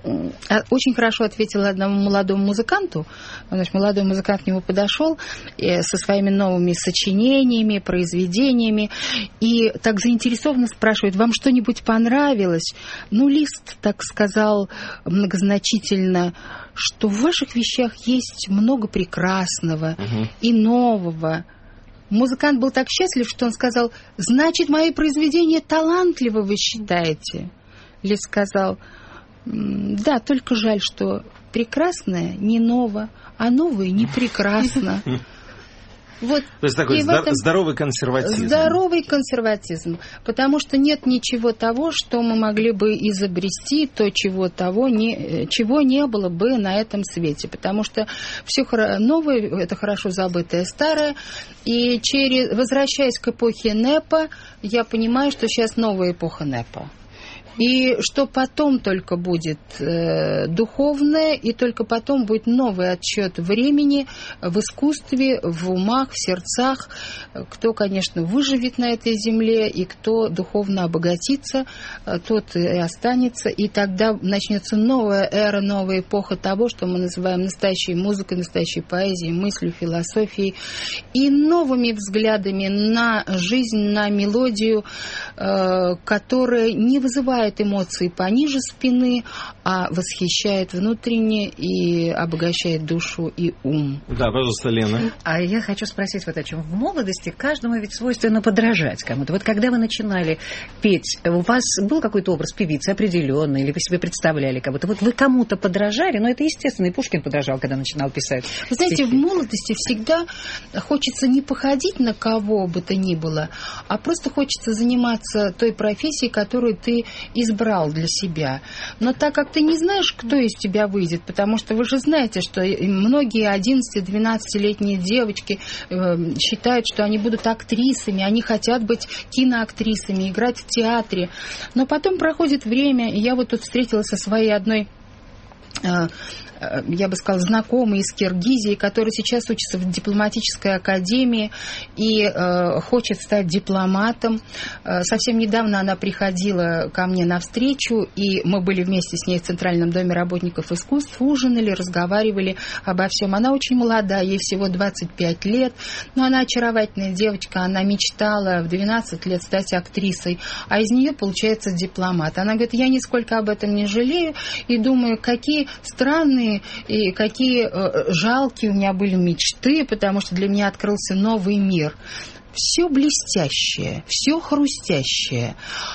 очень хорошо ответил одному молодому музыканту. Значит, молодой музыкант к нему подошел со своими новыми сочинениями, произведениями, и так заинтересованно спрашивает: вам что-нибудь понравилось? Ну, Лист так сказал многозначительно, что в ваших вещах есть много прекрасного угу. и нового. Музыкант был так счастлив, что он сказал: значит, мои произведения талантливы, вы считаете? Лист сказал: да, только жаль, что прекрасное не ново, а новое не прекрасно. Вот. То есть такой здор- этом... здоровый консерватизм. Здоровый консерватизм. Потому что нет ничего того, что мы могли бы изобрести, то, чего, того не, чего не было бы на этом свете. Потому что все новое – это хорошо забытое старое. И через... возвращаясь к эпохе НЭПа, я понимаю, что сейчас новая эпоха НЭПа. И что потом только будет э, духовное, и только потом будет новый отсчет времени в искусстве, в умах, в сердцах. Кто, конечно, выживет на этой земле, и кто духовно обогатится, тот и останется. И тогда начнется новая эра, новая эпоха того, что мы называем настоящей музыкой, настоящей поэзией, мыслью, философией. И новыми взглядами на жизнь, на мелодию, э, которая не вызывает эмоции пониже спины, а восхищает внутренне и обогащает душу и ум. Да, пожалуйста, Лена. А я хочу спросить вот о чем. В молодости каждому ведь свойственно подражать кому-то. Вот когда вы начинали петь, у вас был какой-то образ певицы определенный, или вы себе представляли кого-то? Вот вы кому-то подражали, но это естественно, и Пушкин подражал, когда начинал писать. Вы знаете, стихи. В молодости всегда хочется не походить на кого бы то ни было, а просто хочется заниматься той профессией, которую ты избрал для себя. Но так как ты не знаешь, кто из тебя выйдет, потому что вы же знаете, что многие одиннадцати-двенадцатилетние девочки э, считают, что они будут актрисами, они хотят быть киноактрисами, играть в театре. Но потом проходит время, и я вот тут встретилась со своей одной э, я бы сказала, знакомый из Киргизии, который сейчас учится в дипломатической академии и э, хочет стать дипломатом. Э, совсем недавно она приходила ко мне навстречу, и мы были вместе с ней в Центральном доме работников искусств, ужинали, разговаривали обо всем. Она очень молодая, ей всего двадцать пять лет, но она очаровательная девочка, она мечтала в двенадцать лет стать актрисой, а из нее получается дипломат. Она говорит: я нисколько об этом не жалею и думаю, какие странные и какие э, жалкие у меня были мечты, потому что для меня открылся новый мир. Все блестящее, все хрустящее,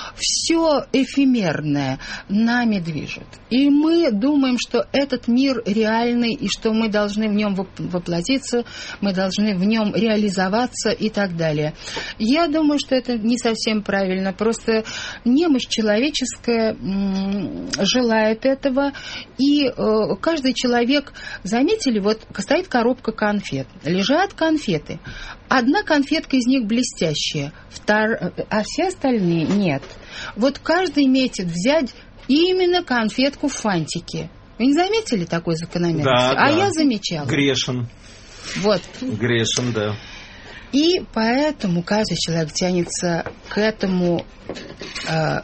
все эфемерное нами движет. И мы думаем, что этот мир реальный, и что мы должны в нем воплотиться, мы должны в нем реализоваться и так далее. Я думаю, что это не совсем правильно. Просто немощь человеческая м- желает этого. И э, каждый человек, заметили, вот стоит коробка конфет, лежат конфеты. Одна конфетка из них блестящая, втор... а все остальные нет. Вот каждый метит взять именно конфетку в фантике. Вы не заметили такой закономерности? Да, а да. Я замечала. Грешен. Вот. Грешен, да. И поэтому каждый человек тянется к этому э,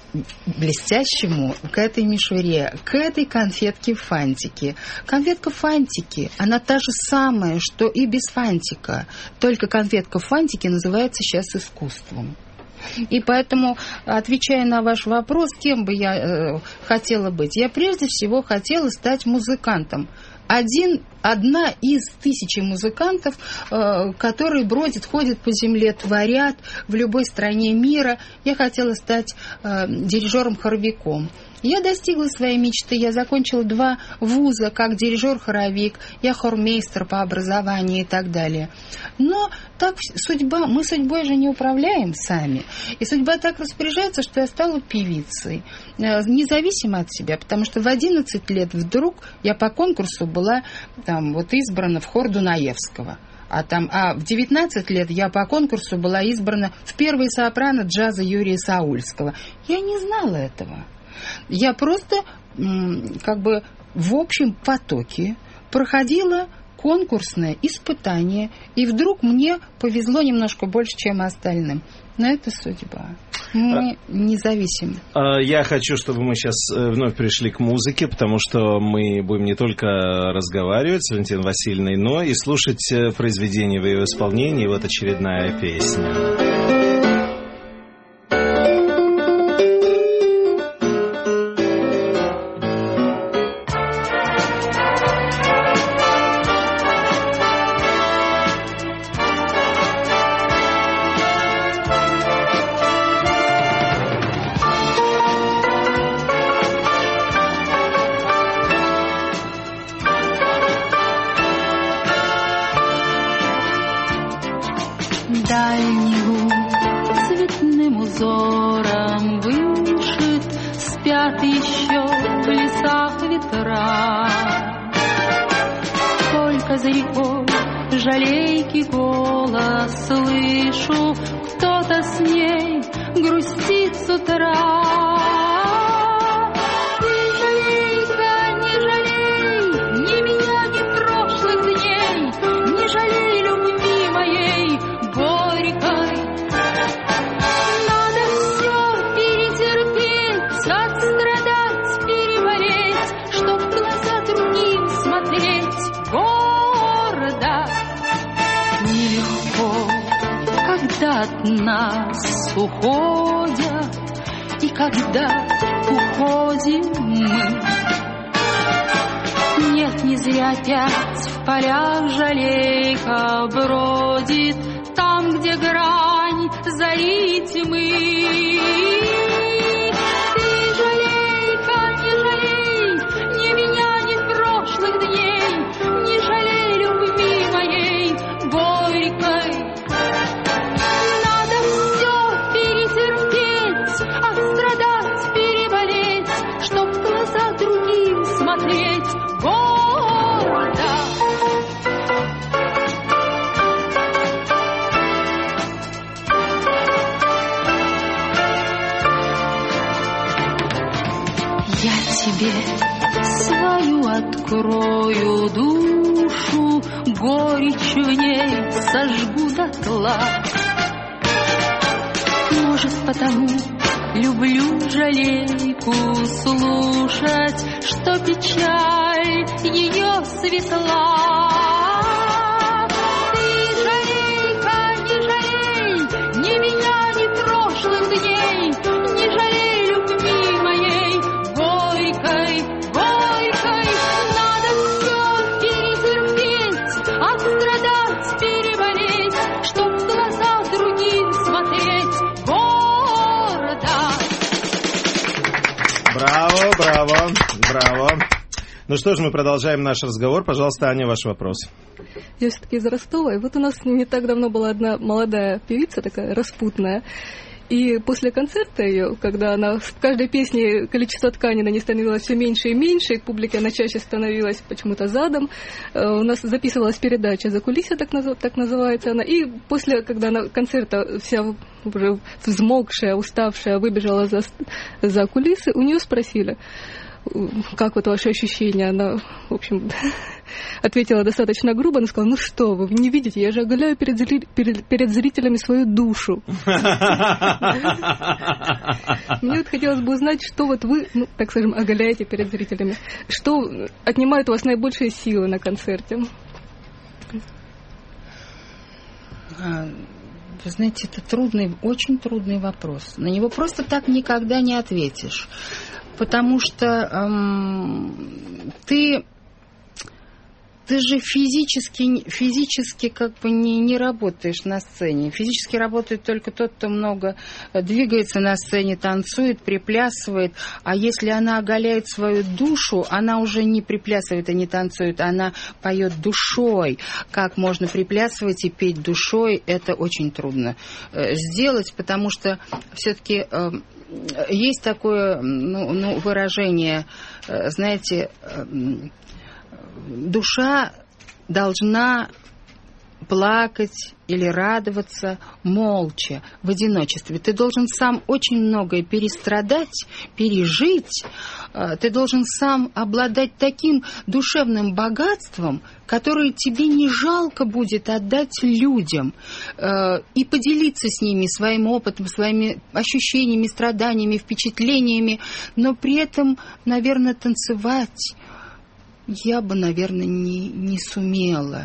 блестящему, к этой мишуре, к этой конфетке фантики. Конфетка фантики, она та же самая, что и без фантика. Только конфетка фантики называется сейчас искусством. И поэтому, отвечая на ваш вопрос, кем бы я э, хотела быть, я прежде всего хотела стать музыкантом. Один, одна из тысячи музыкантов, э, которые бродят, ходят по земле, творят в любой стране мира. Я хотела стать э, дирижером-хоровиком. Я достигла своей мечты, я закончила два вуза, как дирижер-хоровик, я хормейстер по образованию и так далее. Но так судьба, мы судьбой же не управляем сами. И судьба так распоряжается, что я стала певицей, независимо от себя, потому что в одиннадцать лет вдруг я по конкурсу была там, вот, избрана в хор Дунаевского. А, там, а в девятнадцать лет я по конкурсу была избрана в первый сопрано джаза Юрия Саульского. Я не знала этого. Я просто как бы в общем потоке проходила конкурсное испытание, и вдруг мне повезло немножко больше, чем остальным. Но это судьба. Мы независимы. Я хочу, чтобы мы сейчас вновь пришли к музыке, потому что мы будем не только разговаривать с Валентиной Васильевной, но и слушать произведения в ее исполнении. Вот очередная песня. Дальний луг цветным узором вышит, спят еще в лесах ветра. Только за рекой жалейки голос слышу, кто-то с ней грустит с утра. От нас уходят, и когда уходим мы, нет, не зря опять в полях жалейка бродит, там, где грань зари тьмы. Ты, жалейка, не жалей ни меня, ни прошлых дней, не жалей любви моей горькой. Отстрадать, переболеть, чтоб в глаза другим смотреть гордо. Я тебе свою открою душу, горечь в ней сожгу дотла. Может, потому люблю жалейку слушать, что печаль ее светла. Ты, жалейка, не жалей ни меня, ни прошлых дней, не жалей любви моей горькой, горькой. Надо все перетерпеть, отстрадать, переболеть, чтоб в глаза другим смотреть гордо. Браво, браво, браво. Ну что ж, мы продолжаем наш разговор. Пожалуйста, Аня, ваш вопрос. Я все-таки из Ростова, и вот у нас не так давно была одна молодая певица, такая распутная, и после концерта ее, когда она в каждой песне количество ткани на ней становилось все меньше и меньше, и к публике она чаще становилась почему-то задом, у нас записывалась передача «Закулисье», так, наз... так называется она, и после, когда она концерта вся уже взмокшая, уставшая, выбежала за, за кулисы, у нее спросили, как вот ваши ощущения? Она, в общем, ответила достаточно грубо. Она сказала, ну что вы, вы не видите, я же оголяю перед, зри... перед, перед зрителями свою душу. Мне вот хотелось бы узнать, что вот вы, ну, так скажем, оголяете перед зрителями. Что отнимает у вас наибольшие силы на концерте? Вы знаете, это трудный, очень трудный вопрос. На него просто так никогда не ответишь. Потому что эм, ты ты же физически, физически как бы не, не работаешь на сцене. Физически работает только тот, кто много двигается на сцене, танцует, приплясывает. А если она оголяет свою душу, она уже не приплясывает и не танцует, она поет душой. Как можно приплясывать и петь душой, это очень трудно сделать, потому что все-таки есть такое ну, ну, выражение, знаете, душа должна плакать или радоваться молча, в одиночестве. Ты должен сам очень многое перестрадать, пережить. Ты должен сам обладать таким душевным богатством, которое тебе не жалко будет отдать людям и поделиться с ними своим опытом, своими ощущениями, страданиями, впечатлениями, но при этом, наверное, танцевать я бы, наверное, не, не сумела.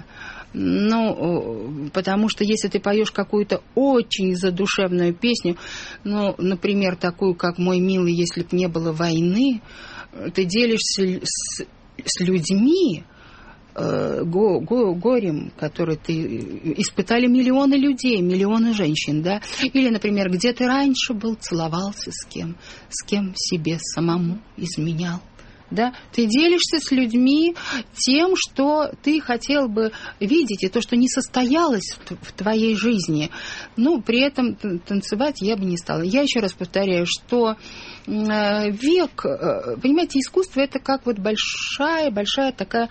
Ну, потому что если ты поешь какую-то очень задушевную песню, ну, например, такую, как «Мой милый, если б не было войны», ты делишься с, с людьми, э, го, го, горем, который ты испытали миллионы людей, миллионы женщин, да? Или, например, где ты раньше был, целовался с кем, с кем себе самому изменял. Да? Ты делишься с людьми тем, что ты хотел бы видеть, и то, что не состоялось в твоей жизни. Ну, при этом танцевать я бы не стала. Я еще раз повторяю, что век, понимаете, искусство — это как вот большая, большая такая,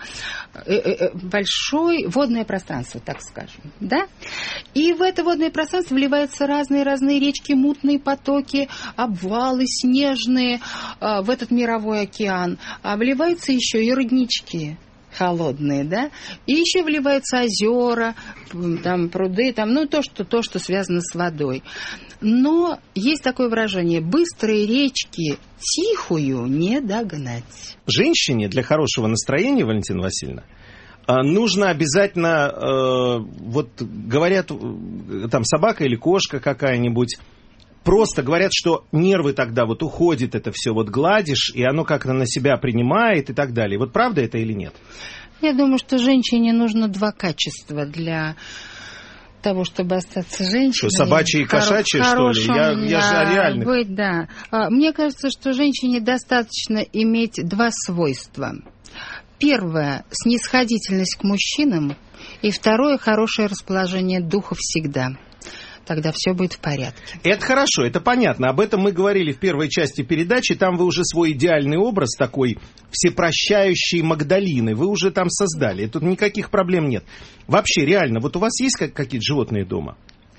большое водное пространство, так скажем, да? И в это водное пространство вливаются разные-разные речки, мутные потоки, обвалы снежные в этот мировой океан. А вливаются еще и роднички холодные, да, и еще вливаются озера, там пруды, там, ну, то, что, то, что связано с водой. Но есть такое выражение: быстрые речки тихую не догнать. Женщине для хорошего настроения, Валентина Васильевна, нужно обязательно, э, вот говорят, там собака или кошка какая-нибудь, просто говорят, что нервы тогда вот уходит, это все вот гладишь, и оно как-то на себя принимает и так далее. Вот правда это или нет? Я думаю, что женщине нужно два качества для того, чтобы остаться женщиной. Что, собачье и кошачье, что ли? Я, я же о реальных. Быть, да. Мне кажется, что женщине достаточно иметь два свойства. Первое – снисходительность к мужчинам, и второе – хорошее расположение духа всегда. Тогда все будет в порядке. Это хорошо, это понятно. Об этом мы говорили в первой части передачи. Там вы уже свой идеальный образ такой всепрощающей Магдалины, вы уже там создали. Тут никаких проблем нет. Вообще, реально, вот у вас есть какие-то животные дома?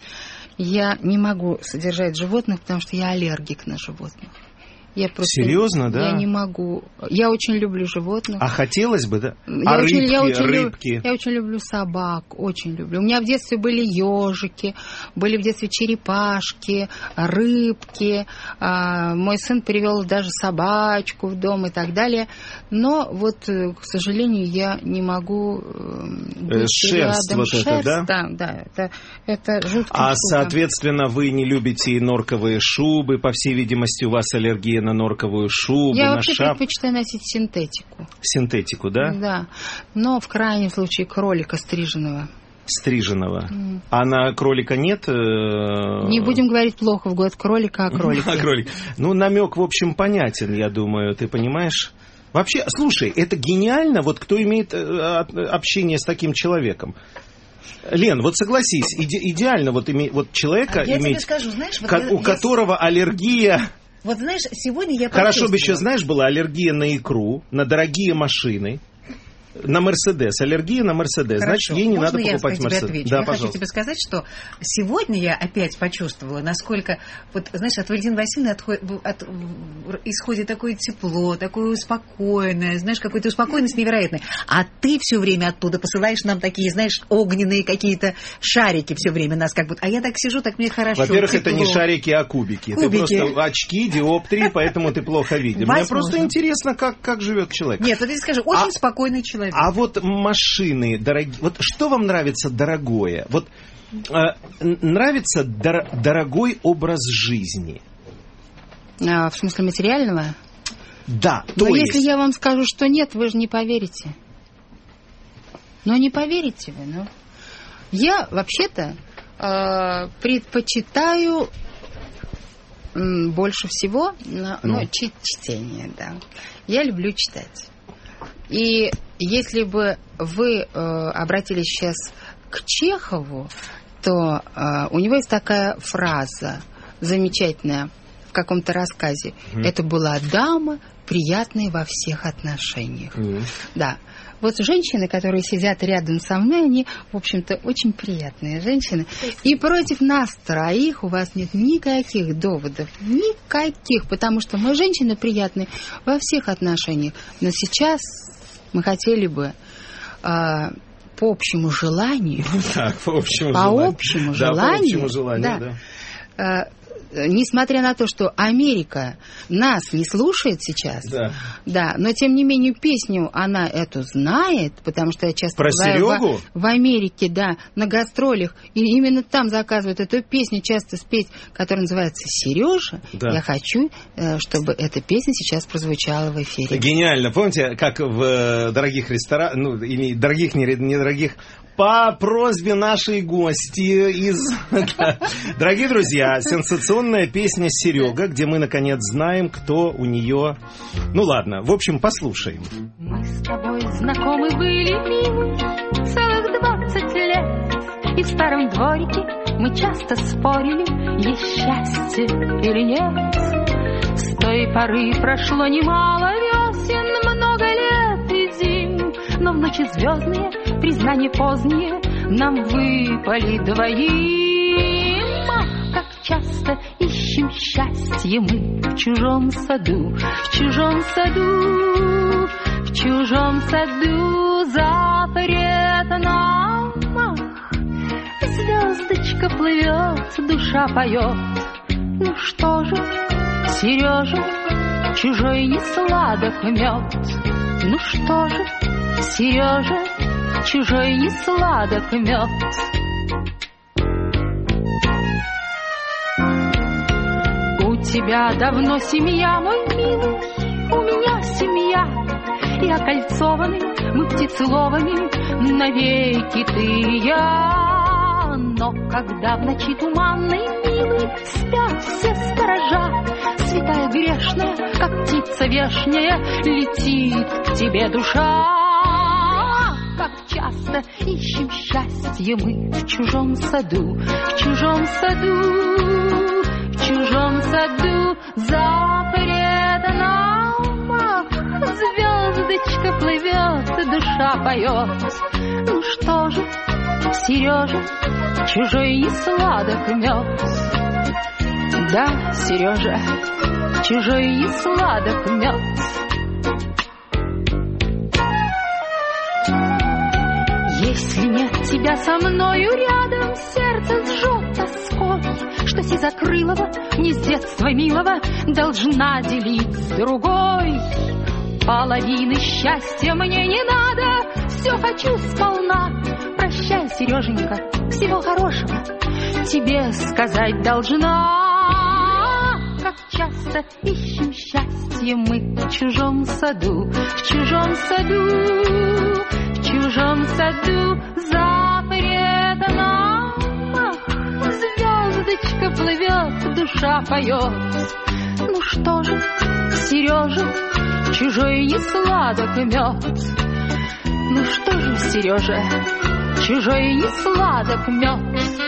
Я не могу содержать животных, потому что я аллергик на животных. Я просто, серьезно, да? Я не могу. Я очень люблю животных. А хотелось бы, да? Я а очень, рыбки, я очень рыбки? Люб, я очень люблю собак, очень люблю. У меня в детстве были ежики, были в детстве черепашки, рыбки. А, мой сын привел даже собачку в дом и так далее. Но вот, к сожалению, я не могу быть шерсть рядом. Вот шерсть, это, да? Да, да, это, это жуткая А, штука. соответственно, вы не любите и норковые шубы, по всей видимости, у вас аллергия на норковую шубу, я на вообще шапку. предпочитаю носить синтетику. Синтетику, да? Да. Но в крайнем случае кролика стриженого. Стриженого. Mm. А на кролика нет? Не будем говорить плохо в год кролика, а кролика. А кролик. Ну, намек, в общем, понятен, я думаю, ты понимаешь? Вообще, слушай, это гениально, вот кто имеет общение с таким человеком. Лен, вот согласись, иде- идеально вот, име- вот человека а я иметь, тебе скажу, знаешь, вот как, я, у которого я... аллергия... Вот знаешь, сегодня я Хорошо бы еще, знаешь, была аллергия на икру, на дорогие машины, на Мерседес. Аллергия на Мерседес. Хорошо. Значит, ей не Можно надо покупать Мерседес. Да, я пожалуйста. хочу тебе сказать, что сегодня я опять почувствовала, насколько, вот, знаешь, от Валентины Васильевны отходит, от, исходит такое тепло, такое успокоенное, знаешь, какой-то успокоенность невероятная. А ты все время оттуда посылаешь нам такие, знаешь, огненные какие-то шарики все время нас как будто. А я так сижу, так мне хорошо. Во-первых, тепло. это не шарики, а кубики. Кубики. Ты просто очки, диоптрии, поэтому ты плохо видишь. Мне просто интересно, как, как живет человек. Нет, вот я скажу, очень а, спокойный человек. А вот машины дорогие, вот что вам нравится дорогое? Вот э, нравится дор- дорогой образ жизни? А, в смысле материального? Да, то Но есть... если я вам скажу, что нет, вы же не поверите. Но не поверите вы, ну, я вообще-то э, предпочитаю м, больше всего ну, ну. Ч- чтение, да. Я люблю читать. И если бы вы э, обратились сейчас к Чехову, то э, у него есть такая фраза замечательная в каком-то рассказе. Mm. Это была дама, приятная во всех отношениях. Mm. Да. Вот женщины, которые сидят рядом со мной, они, в общем-то, очень приятные женщины. И против нас троих у вас нет никаких доводов. Никаких. Потому что мы женщины приятные во всех отношениях. Но сейчас мы хотели бы... Э, по общему желанию, так, по общему по желанию, общему да, желанию, по общему желанию, да, да. Э, несмотря на то, что Америка нас не слушает сейчас, да, да, но тем не менее песню она эту знает, потому что я часто про Серегу в, в Америке, да, на гастролях, и именно там заказывают эту песню часто спеть, которая называется «Сережа». Да. Я хочу, чтобы эта песня сейчас прозвучала в эфире. Гениально. Помните, как в дорогих ресторанах, ну, или дорогих, недорогих, по просьбе нашей гости из... Дорогие друзья, сенсационная песня «Серега», где мы, наконец, знаем, кто у нее... Ну, ладно, в общем, послушаем. Мы с тобой знакомы были, милый, целых двадцать лет. И в старом дворике мы часто спорили, есть счастье или нет. С той поры прошло немало весен, много лет и зим. Но в ночи звездные, признания поздние, нам выпали двоим. Ах, как часто ищем счастье мы в чужом саду, в чужом саду, в чужом саду запретном. Ах, звездочка плывет, душа поет. Ну что же, Сережа, чужой не сладок мед. Ну что же, Сережа, чужой не сладок мед. У тебя давно семья, мой милый, у меня семья. И окольцованы мы птицеловами навеки ты и я. Но когда в ночи туманной, милый, спят все сторожа, святая грешная, как птица вешняя, летит к тебе душа. Как часто ищем счастье мы в чужом саду, в чужом саду, в чужом саду запретном. Звездочка плывет, душа поет. Ну что же, Сережа, чужой не сладок мед. Да, Сережа, чужой не сладок мед. Если нет тебя со мною рядом, сердце сжёт тоской, что Сизокрылова не с детства милого должна делить с другой. Половины счастья мне не надо, все хочу сполна. Прощай, Сереженька, всего хорошего тебе сказать должна. Как часто ищем счастье мы в чужом саду, в чужом саду, в чужом саду запретном. Ах, звездочка плывет, душа поет. Ну что же, Сережа, чужой не сладок мед. Ну что же, Сережа, чужой не сладок мед.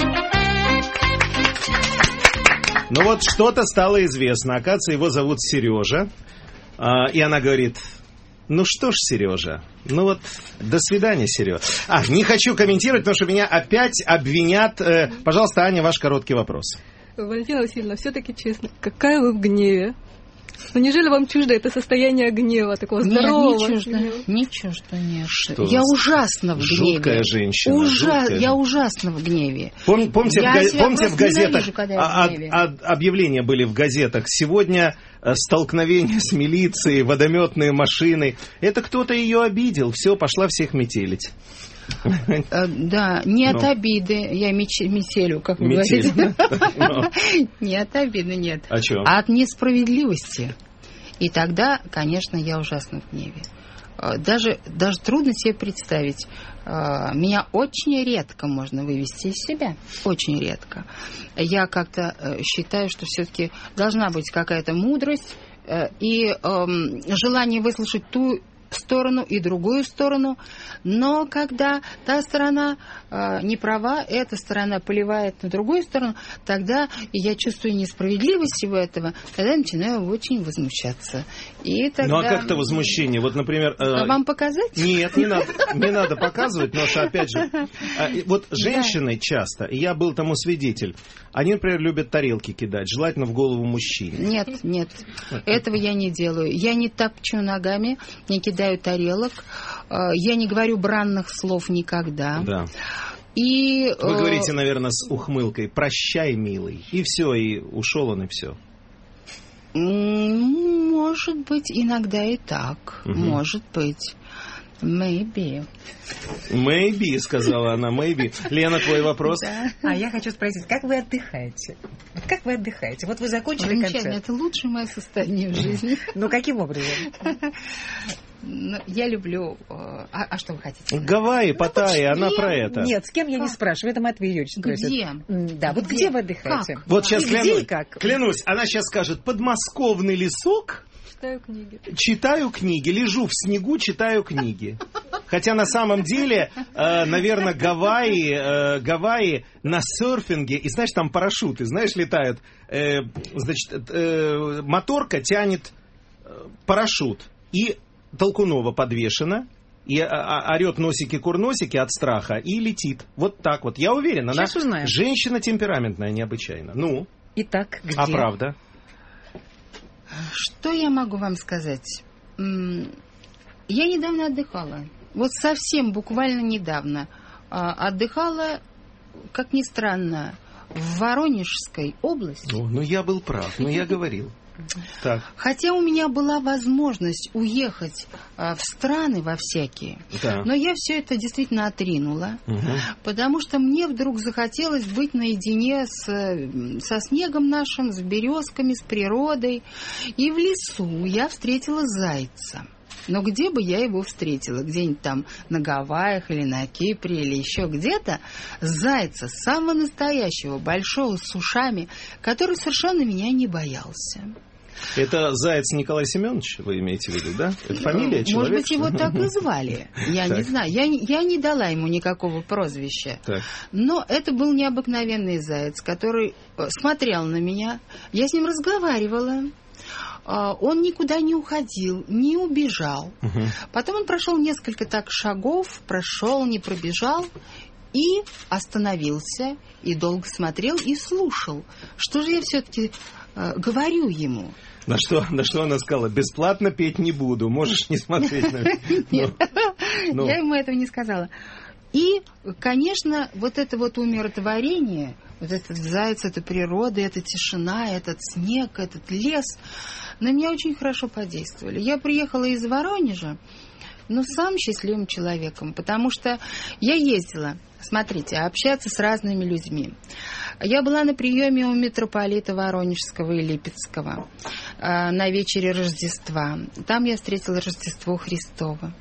Ну вот что-то стало известно. Оказывается, его зовут Сережа. А, и она говорит: ну что ж, Сережа, ну вот, до свидания, Сережа. А, не хочу комментировать, потому что меня опять обвинят. Э, пожалуйста, Аня, ваш короткий вопрос. Валентина Васильевна, все-таки честно, какая вы в гневе? Ну, неужели вам чуждо это состояние гнева, такого здорового? Нет, не чуждо, не чуждо, нет. Что? Я ужасно в гневе. Жуткая женщина. Ужа... Жуткая. Я ужасно в гневе. Пом... Помните, я в, га... Помните в газетах, а, а, а, объявления были в газетах: сегодня столкновение с милицией, водометные машины. Это кто-то ее обидел, все, пошла всех метелить. Да, не от обиды, я метелю, как вы говорите. Не от обиды, нет. А что? А от несправедливости. И тогда, конечно, я ужасно в гневе. Даже, даже трудно себе представить, э, меня очень редко можно вывести из себя. Очень редко. Я как-то э, считаю, что все-таки должна быть какая-то мудрость э, и э, желание выслушать ту сторону и другую сторону, но когда та сторона э, не права, эта сторона поливает на другую сторону, тогда я чувствую несправедливость всего этого, тогда начинаю очень возмущаться. И тогда... Ну а как-то возмущение? Вот, например... Э... А вам показать? Нет, не надо, не надо показывать, но что, опять же, э, вот женщины часто, и я был тому свидетель, они, например, любят тарелки кидать, желательно в голову мужчине. Нет, нет, этого я не делаю. Я не топчу ногами, не кидаю тарелок, я не говорю бранных слов никогда. Да. И, вы говорите, наверное, с ухмылкой «прощай, милый», и все, и ушел он, и все. Может быть, иногда и так. Угу. Может быть. Maybe. Maybe, сказала она, maybe. Лена, твой вопрос? Да. А я хочу спросить, как вы отдыхаете? Как вы отдыхаете? Вот вы закончили концерт. Это лучшее мое состояние в жизни. Ну, каким образом? Я люблю... А, а что вы хотите? Гавайи, Паттайи, она про это. Нет, с кем я не спрашиваю, это Матвей Юрьевич спросит. Где? Да, вот где вы отдыхаете? Вот сейчас клянусь, клянусь, она сейчас скажет, подмосковный лесок. Читаю книги. Читаю книги, лежу в снегу, читаю книги. Хотя на самом деле, э, наверное, Гавайи, э, Гавайи на серфинге, и знаешь, там парашюты, знаешь, летают. Э, значит, э, моторка тянет парашют, и Толкунова подвешена, и орет носики-курносики от страха, и летит. Вот так вот. Я уверен, она женщина темпераментная необычайно. Ну? Итак, где? А правда? Что я могу вам сказать? Я недавно отдыхала. Вот совсем буквально недавно. Отдыхала, как ни странно, в Воронежской области. О, ну я был прав, но я говорил. Так. Хотя у меня была возможность уехать а, в страны во всякие, да. Но я все это действительно отринула, угу. Потому что мне вдруг захотелось быть наедине с, со снегом нашим, с березками, с природой. И в лесу я встретила зайца. Но где бы я его встретила? Где-нибудь там на Гавайях или на Кипре или еще где-то. Зайца самого настоящего, большого, с ушами, который совершенно меня не боялся. Это Заяц Николай Семенович, вы имеете в виду, да? Это фамилия человека? Может быть, его так и звали. Я не знаю. Я, я не дала ему никакого прозвища. Так. Но это был необыкновенный заяц, который смотрел на меня. Я с ним разговаривала. Он никуда не уходил, не убежал. Угу. Потом он прошел несколько так шагов, прошел, не пробежал и остановился, и долго смотрел и слушал. Что же я все-таки э, говорю ему? На что, на что она сказала? Бесплатно петь не буду, можешь не смотреть на меня. Нет, я ему этого не сказала. И, конечно, вот это вот умиротворение, вот этот заяц, эта природа, эта тишина, этот снег, этот лес, на меня очень хорошо подействовали. Я приехала из Воронежа, но сам счастливым человеком, потому что я ездила, смотрите, общаться с разными людьми. Я была на приеме у митрополита Воронежского и Липецкого на вечере Рождества. Там я встретила Рождество Христово.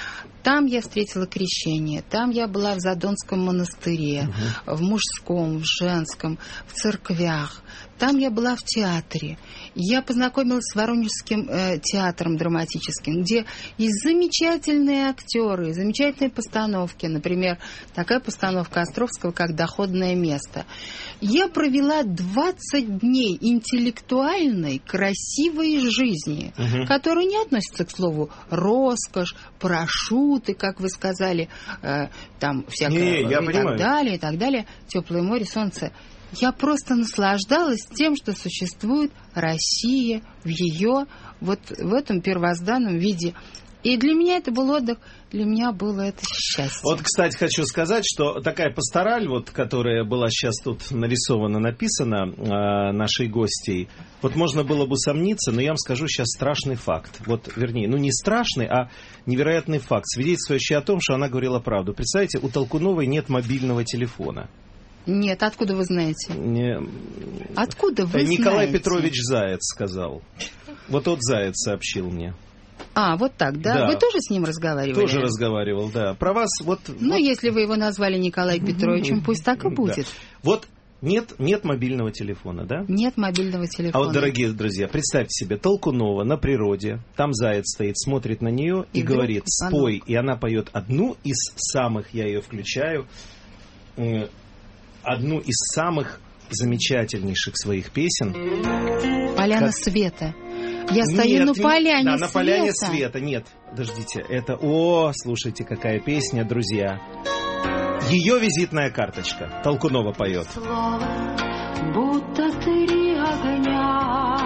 Там я встретила крещение, там я была в Задонском монастыре, uh-huh. в мужском, в женском, в церквях. Там я была в театре. Я познакомилась с Воронежским э, театром драматическим, где есть замечательные актеры, замечательные постановки. Например, такая постановка Островского, как «Доходное место». Я провела двадцать дней интеллектуальной, красивой жизни, uh-huh. которая не относится к слову роскошь, парашюты, как вы сказали, э, там всякое не, я и понимаю. так далее, и так далее, теплое море, солнце. Я просто наслаждалась тем, что существует Россия в ее вот в этом первозданном виде. И для меня это был отдых, для меня было это счастье. Вот, кстати, хочу сказать, что такая пастораль, вот, которая была сейчас тут нарисована, написана э, нашей гостьей, вот можно было бы усомниться, но я вам скажу сейчас страшный факт. Вот, вернее, ну не страшный, а невероятный факт, свидетельствующий о том, что она говорила правду. Представляете, у Толкуновой нет мобильного телефона. Нет, откуда вы знаете? Не... Откуда вы Николай знаете? Петрович Заяц сказал. Вот тот Заяц сообщил мне. А, вот так, да? Да. Вы тоже с ним разговаривали? Тоже разговаривал, да. Про вас вот... Ну, вот... если вы его назвали Николаем Петровичем, пусть так и будет. Да. Вот нет, нет мобильного телефона, да? Нет мобильного телефона. А вот, дорогие друзья, представьте себе, Толкунова на природе, там заяц стоит, смотрит на нее и, и говорит, спой. И она поет одну из самых, я ее включаю, э, одну из самых замечательнейших своих песен. «Поляна как... света». Я стою нет, на поляне да, света. на поляне света. Нет, подождите, это... О, слушайте, какая песня, друзья. Ее визитная карточка. Толкунова поет. Слово, будто три огня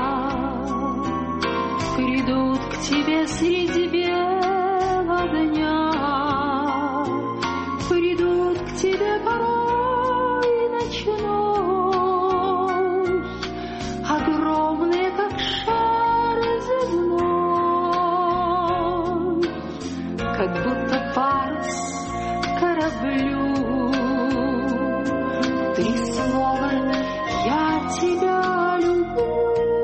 придут к тебе среди бела дня, придут к тебе порой ночной, огромные, как шар земной, как будто парус кораблю. Три слова «Я тебя люблю».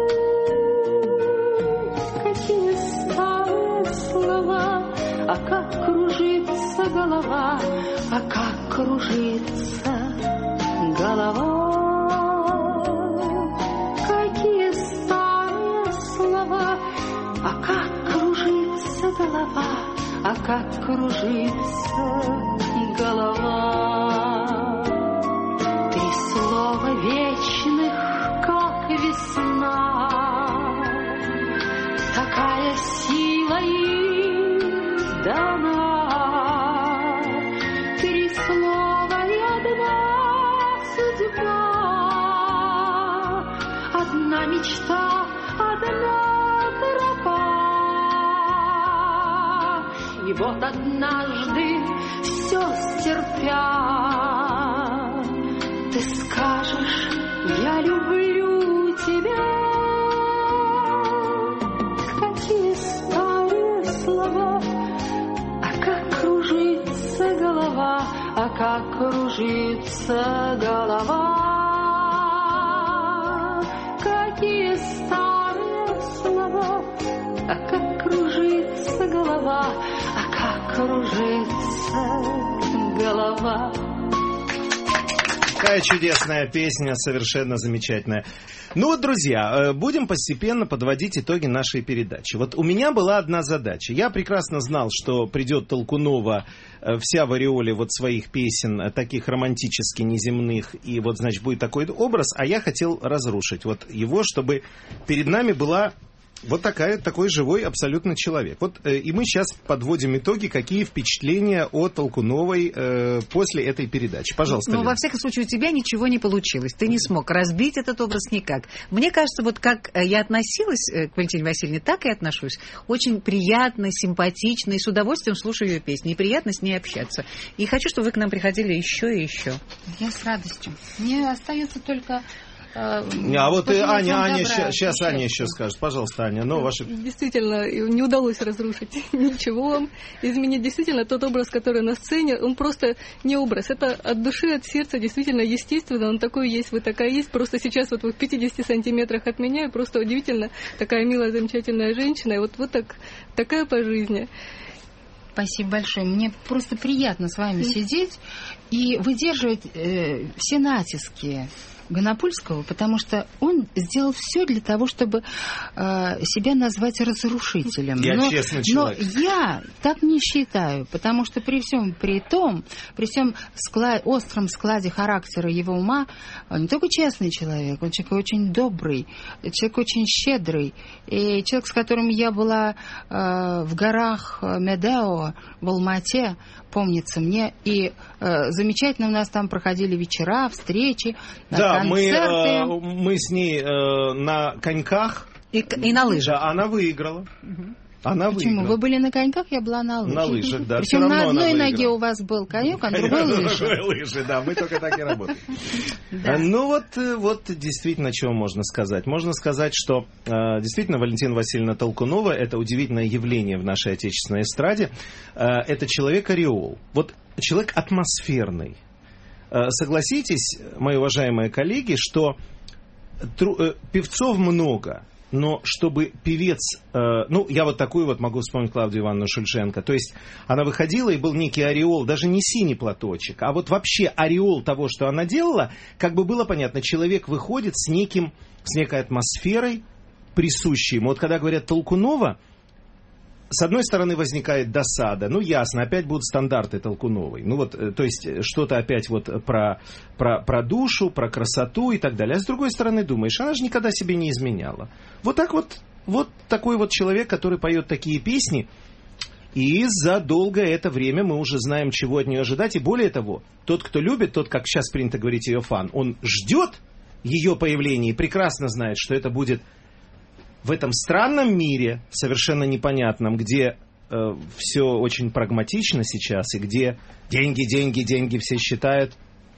Какие старые слова, а как кружится голова, а как кружится голова. Какие старые слова, а как кружится голова, а как кружится голова. Три слова вечных, как весна, такая сила им дана. Три слова и одна судьба, одна мечта, одна тропа. И вот однажды все стерпя, ты скажешь, я люблю тебя. Какие старые слова, а как кружится голова, а как кружится голова. Какие старые слова, а как кружится голова, а как кружится голова. Какая чудесная песня, совершенно замечательная. Ну вот, друзья, будем постепенно подводить итоги нашей передачи. Вот у меня была одна задача. Я прекрасно знал, что придет Толкунова вся в ореоле вот своих песен, таких романтически неземных, и вот, значит, будет такой образ, а я хотел разрушить вот его, чтобы перед нами была... Вот такая, такой живой абсолютно человек. Вот э, и мы сейчас подводим итоги, какие впечатления о Толкуновой э, после этой передачи. Пожалуйста, Ну, Лена. во всяком случае, у тебя ничего не получилось. Ты не смог разбить этот образ никак. Мне кажется, вот как я относилась к Валентине Васильевне, так и отношусь. Очень приятно, симпатично, и с удовольствием слушаю ее песни. И приятно с ней общаться. И хочу, чтобы вы к нам приходили еще и еще. Я с радостью. Мне остается только... А вот и Аня, Аня, сейчас Аня еще скажет. Пожалуйста, Аня, ну, ваши... Действительно, не удалось разрушить ничего вам, изменить. Действительно, тот образ, который на сцене, он просто не образ. Это от души, от сердца, действительно, естественно, он такой есть, вы такая есть. Просто сейчас вот вы в пятидесяти сантиметрах от меня, и просто удивительно, такая милая, замечательная женщина, и вот, вот так, такая по жизни. Спасибо большое. Мне просто приятно с вами сидеть и выдерживать э, все натиски Гонопольского, потому что он сделал все для того, чтобы э, себя назвать разрушителем. Я но, честный человек. Но я так не считаю, потому что при всем при том, при всем склад, остром складе характера его ума, он не только честный человек, он человек очень добрый, человек очень щедрый, и человек, с которым я была э, в горах Медео, в Алмате, помнится мне, и э, замечательно у нас там проходили вечера, встречи, да, концерты. Мы, э, мы с ней э, на коньках. И, и на лыжах. Да, она выиграла. Угу. Она Почему? выиграла. Вы были на коньках, я была на лыжах. На лыжах, да. Причем на одной ноге у вас был конек, а на другой лыжи. лыжи, да, мы только так и работаем. Ну вот, вот действительно, чего можно сказать. Можно сказать, что действительно Валентина Васильевна Толкунова — это удивительное явление в нашей отечественной эстраде. Это человек-ореол. Вот человек атмосферный. Согласитесь, мои уважаемые коллеги, что певцов много, но чтобы певец... Э, ну, я вот такую вот могу вспомнить Клавдию Ивановну Шульженко. То есть она выходила, и был некий ореол, даже не синий платочек, а вот вообще ореол того, что она делала, как бы было понятно, человек выходит с неким, с некой атмосферой, присущей ему. Вот когда говорят Толкунова, с одной стороны возникает досада, ну ясно, опять будут стандарты Толкуновой, ну вот, то есть что-то опять вот про, про, про душу, про красоту и так далее, а с другой стороны думаешь, она же никогда себе не изменяла. Вот так вот, вот такой вот человек, который поет такие песни, и за долгое это время мы уже знаем, чего от нее ожидать, и более того, тот, кто любит, тот, как сейчас принято говорить, ее фан, он ждет ее появления и прекрасно знает, что это будет в этом странном мире, совершенно непонятном, где э, все очень прагматично сейчас, и где деньги, деньги, деньги все считают,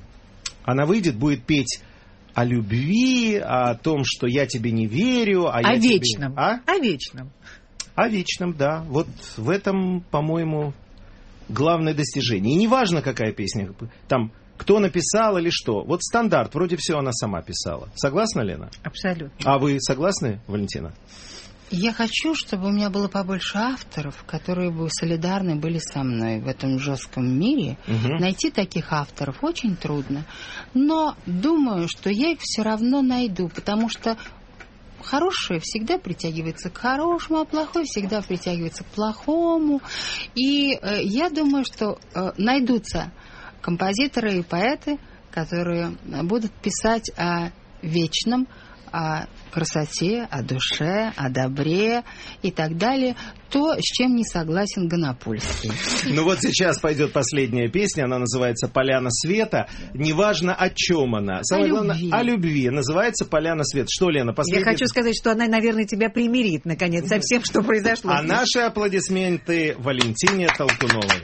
она выйдет, будет петь о любви, о том, что я тебе не верю. А о я вечном. Тебе... А? О вечном. О вечном, да. Вот в этом, по-моему, главное достижение. И неважно, какая песня, там, кто написал или что. Вот стандарт, вроде все она сама писала. Согласна, Лена? Абсолютно. А вы согласны, Валентина? Я хочу, чтобы у меня было побольше авторов, которые бы солидарны были со мной в этом жестком мире. Угу. Найти таких авторов очень трудно. Но думаю, что я их все равно найду, потому что хорошее всегда притягивается к хорошему, а плохое всегда притягивается к плохому. И э, я думаю, что э, найдутся композиторы и поэты, которые будут писать о вечном, о красоте, о душе, о добре и так далее. То, с чем не согласен Гонопольский. Ну вот сейчас пойдет последняя песня, она называется «Поляна света». Неважно, о чем она. Самое о главное, любви. о любви. Называется «Поляна света». Что, Лена, последняя... Я хочу сказать, что она, наверное, тебя примирит, наконец, со всем, что произошло. А наши аплодисменты Валентине Толкуновой.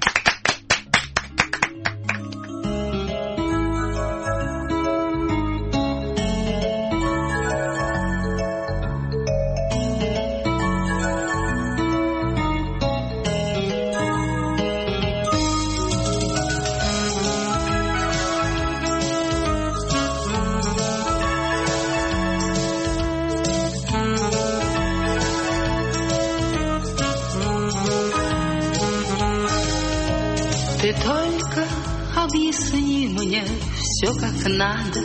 Ты только объясни мне все как надо,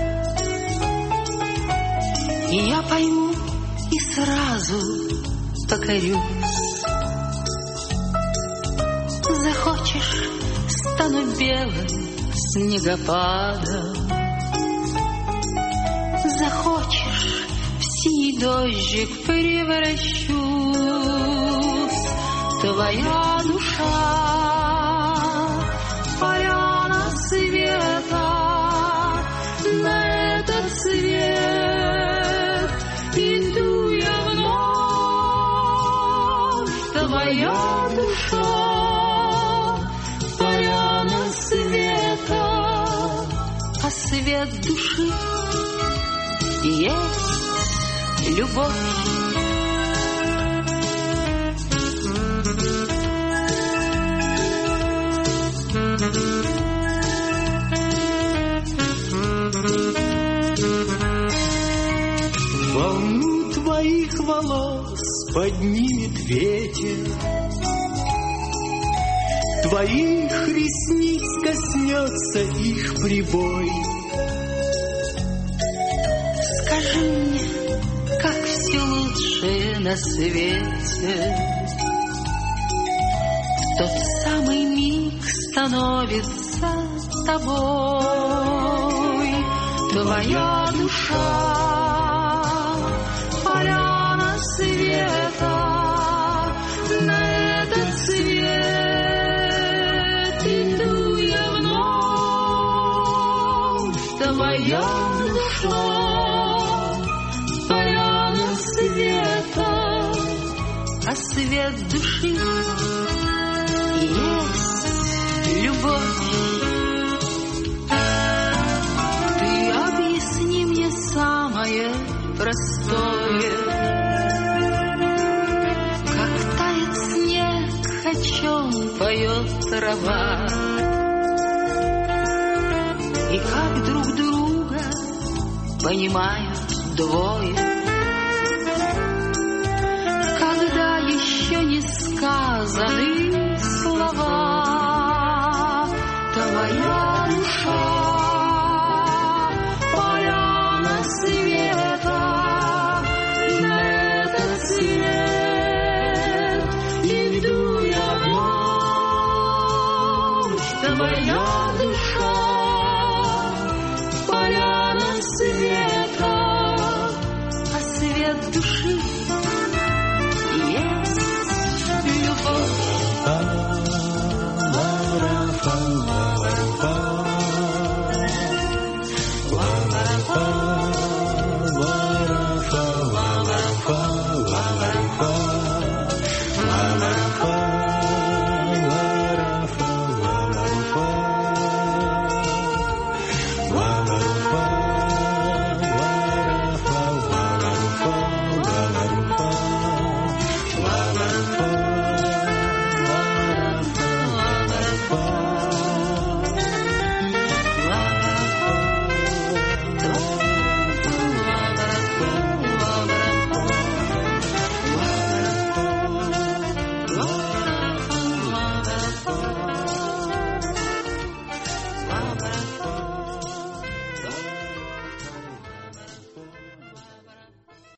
и я пойму и сразу покорюсь. Захочешь, стану белым снегопадом, захочешь, в синий дождик превращусь. Твоя душа поляна света, на этот свет иду я вновь. Твоя душа поляна света, а свет души есть любовь. Волну твоих волос поднимет ветер, твоих ресниц коснется их прибой. Скажи мне, как все лучшее на свете в тот самый миг становится тобой. Твоя душа поляна света, на этот свет иду я вновь. Твоя душа поляна света, а свет души есть любовь. Ты объясни мне самое простое, как тает снег, о чем поет трава, и как друг друга понимают двое. сказаны слова. Твоя душа, поляна света, на этот свет иду я вновь. Твоя душа, поляна света, а свет души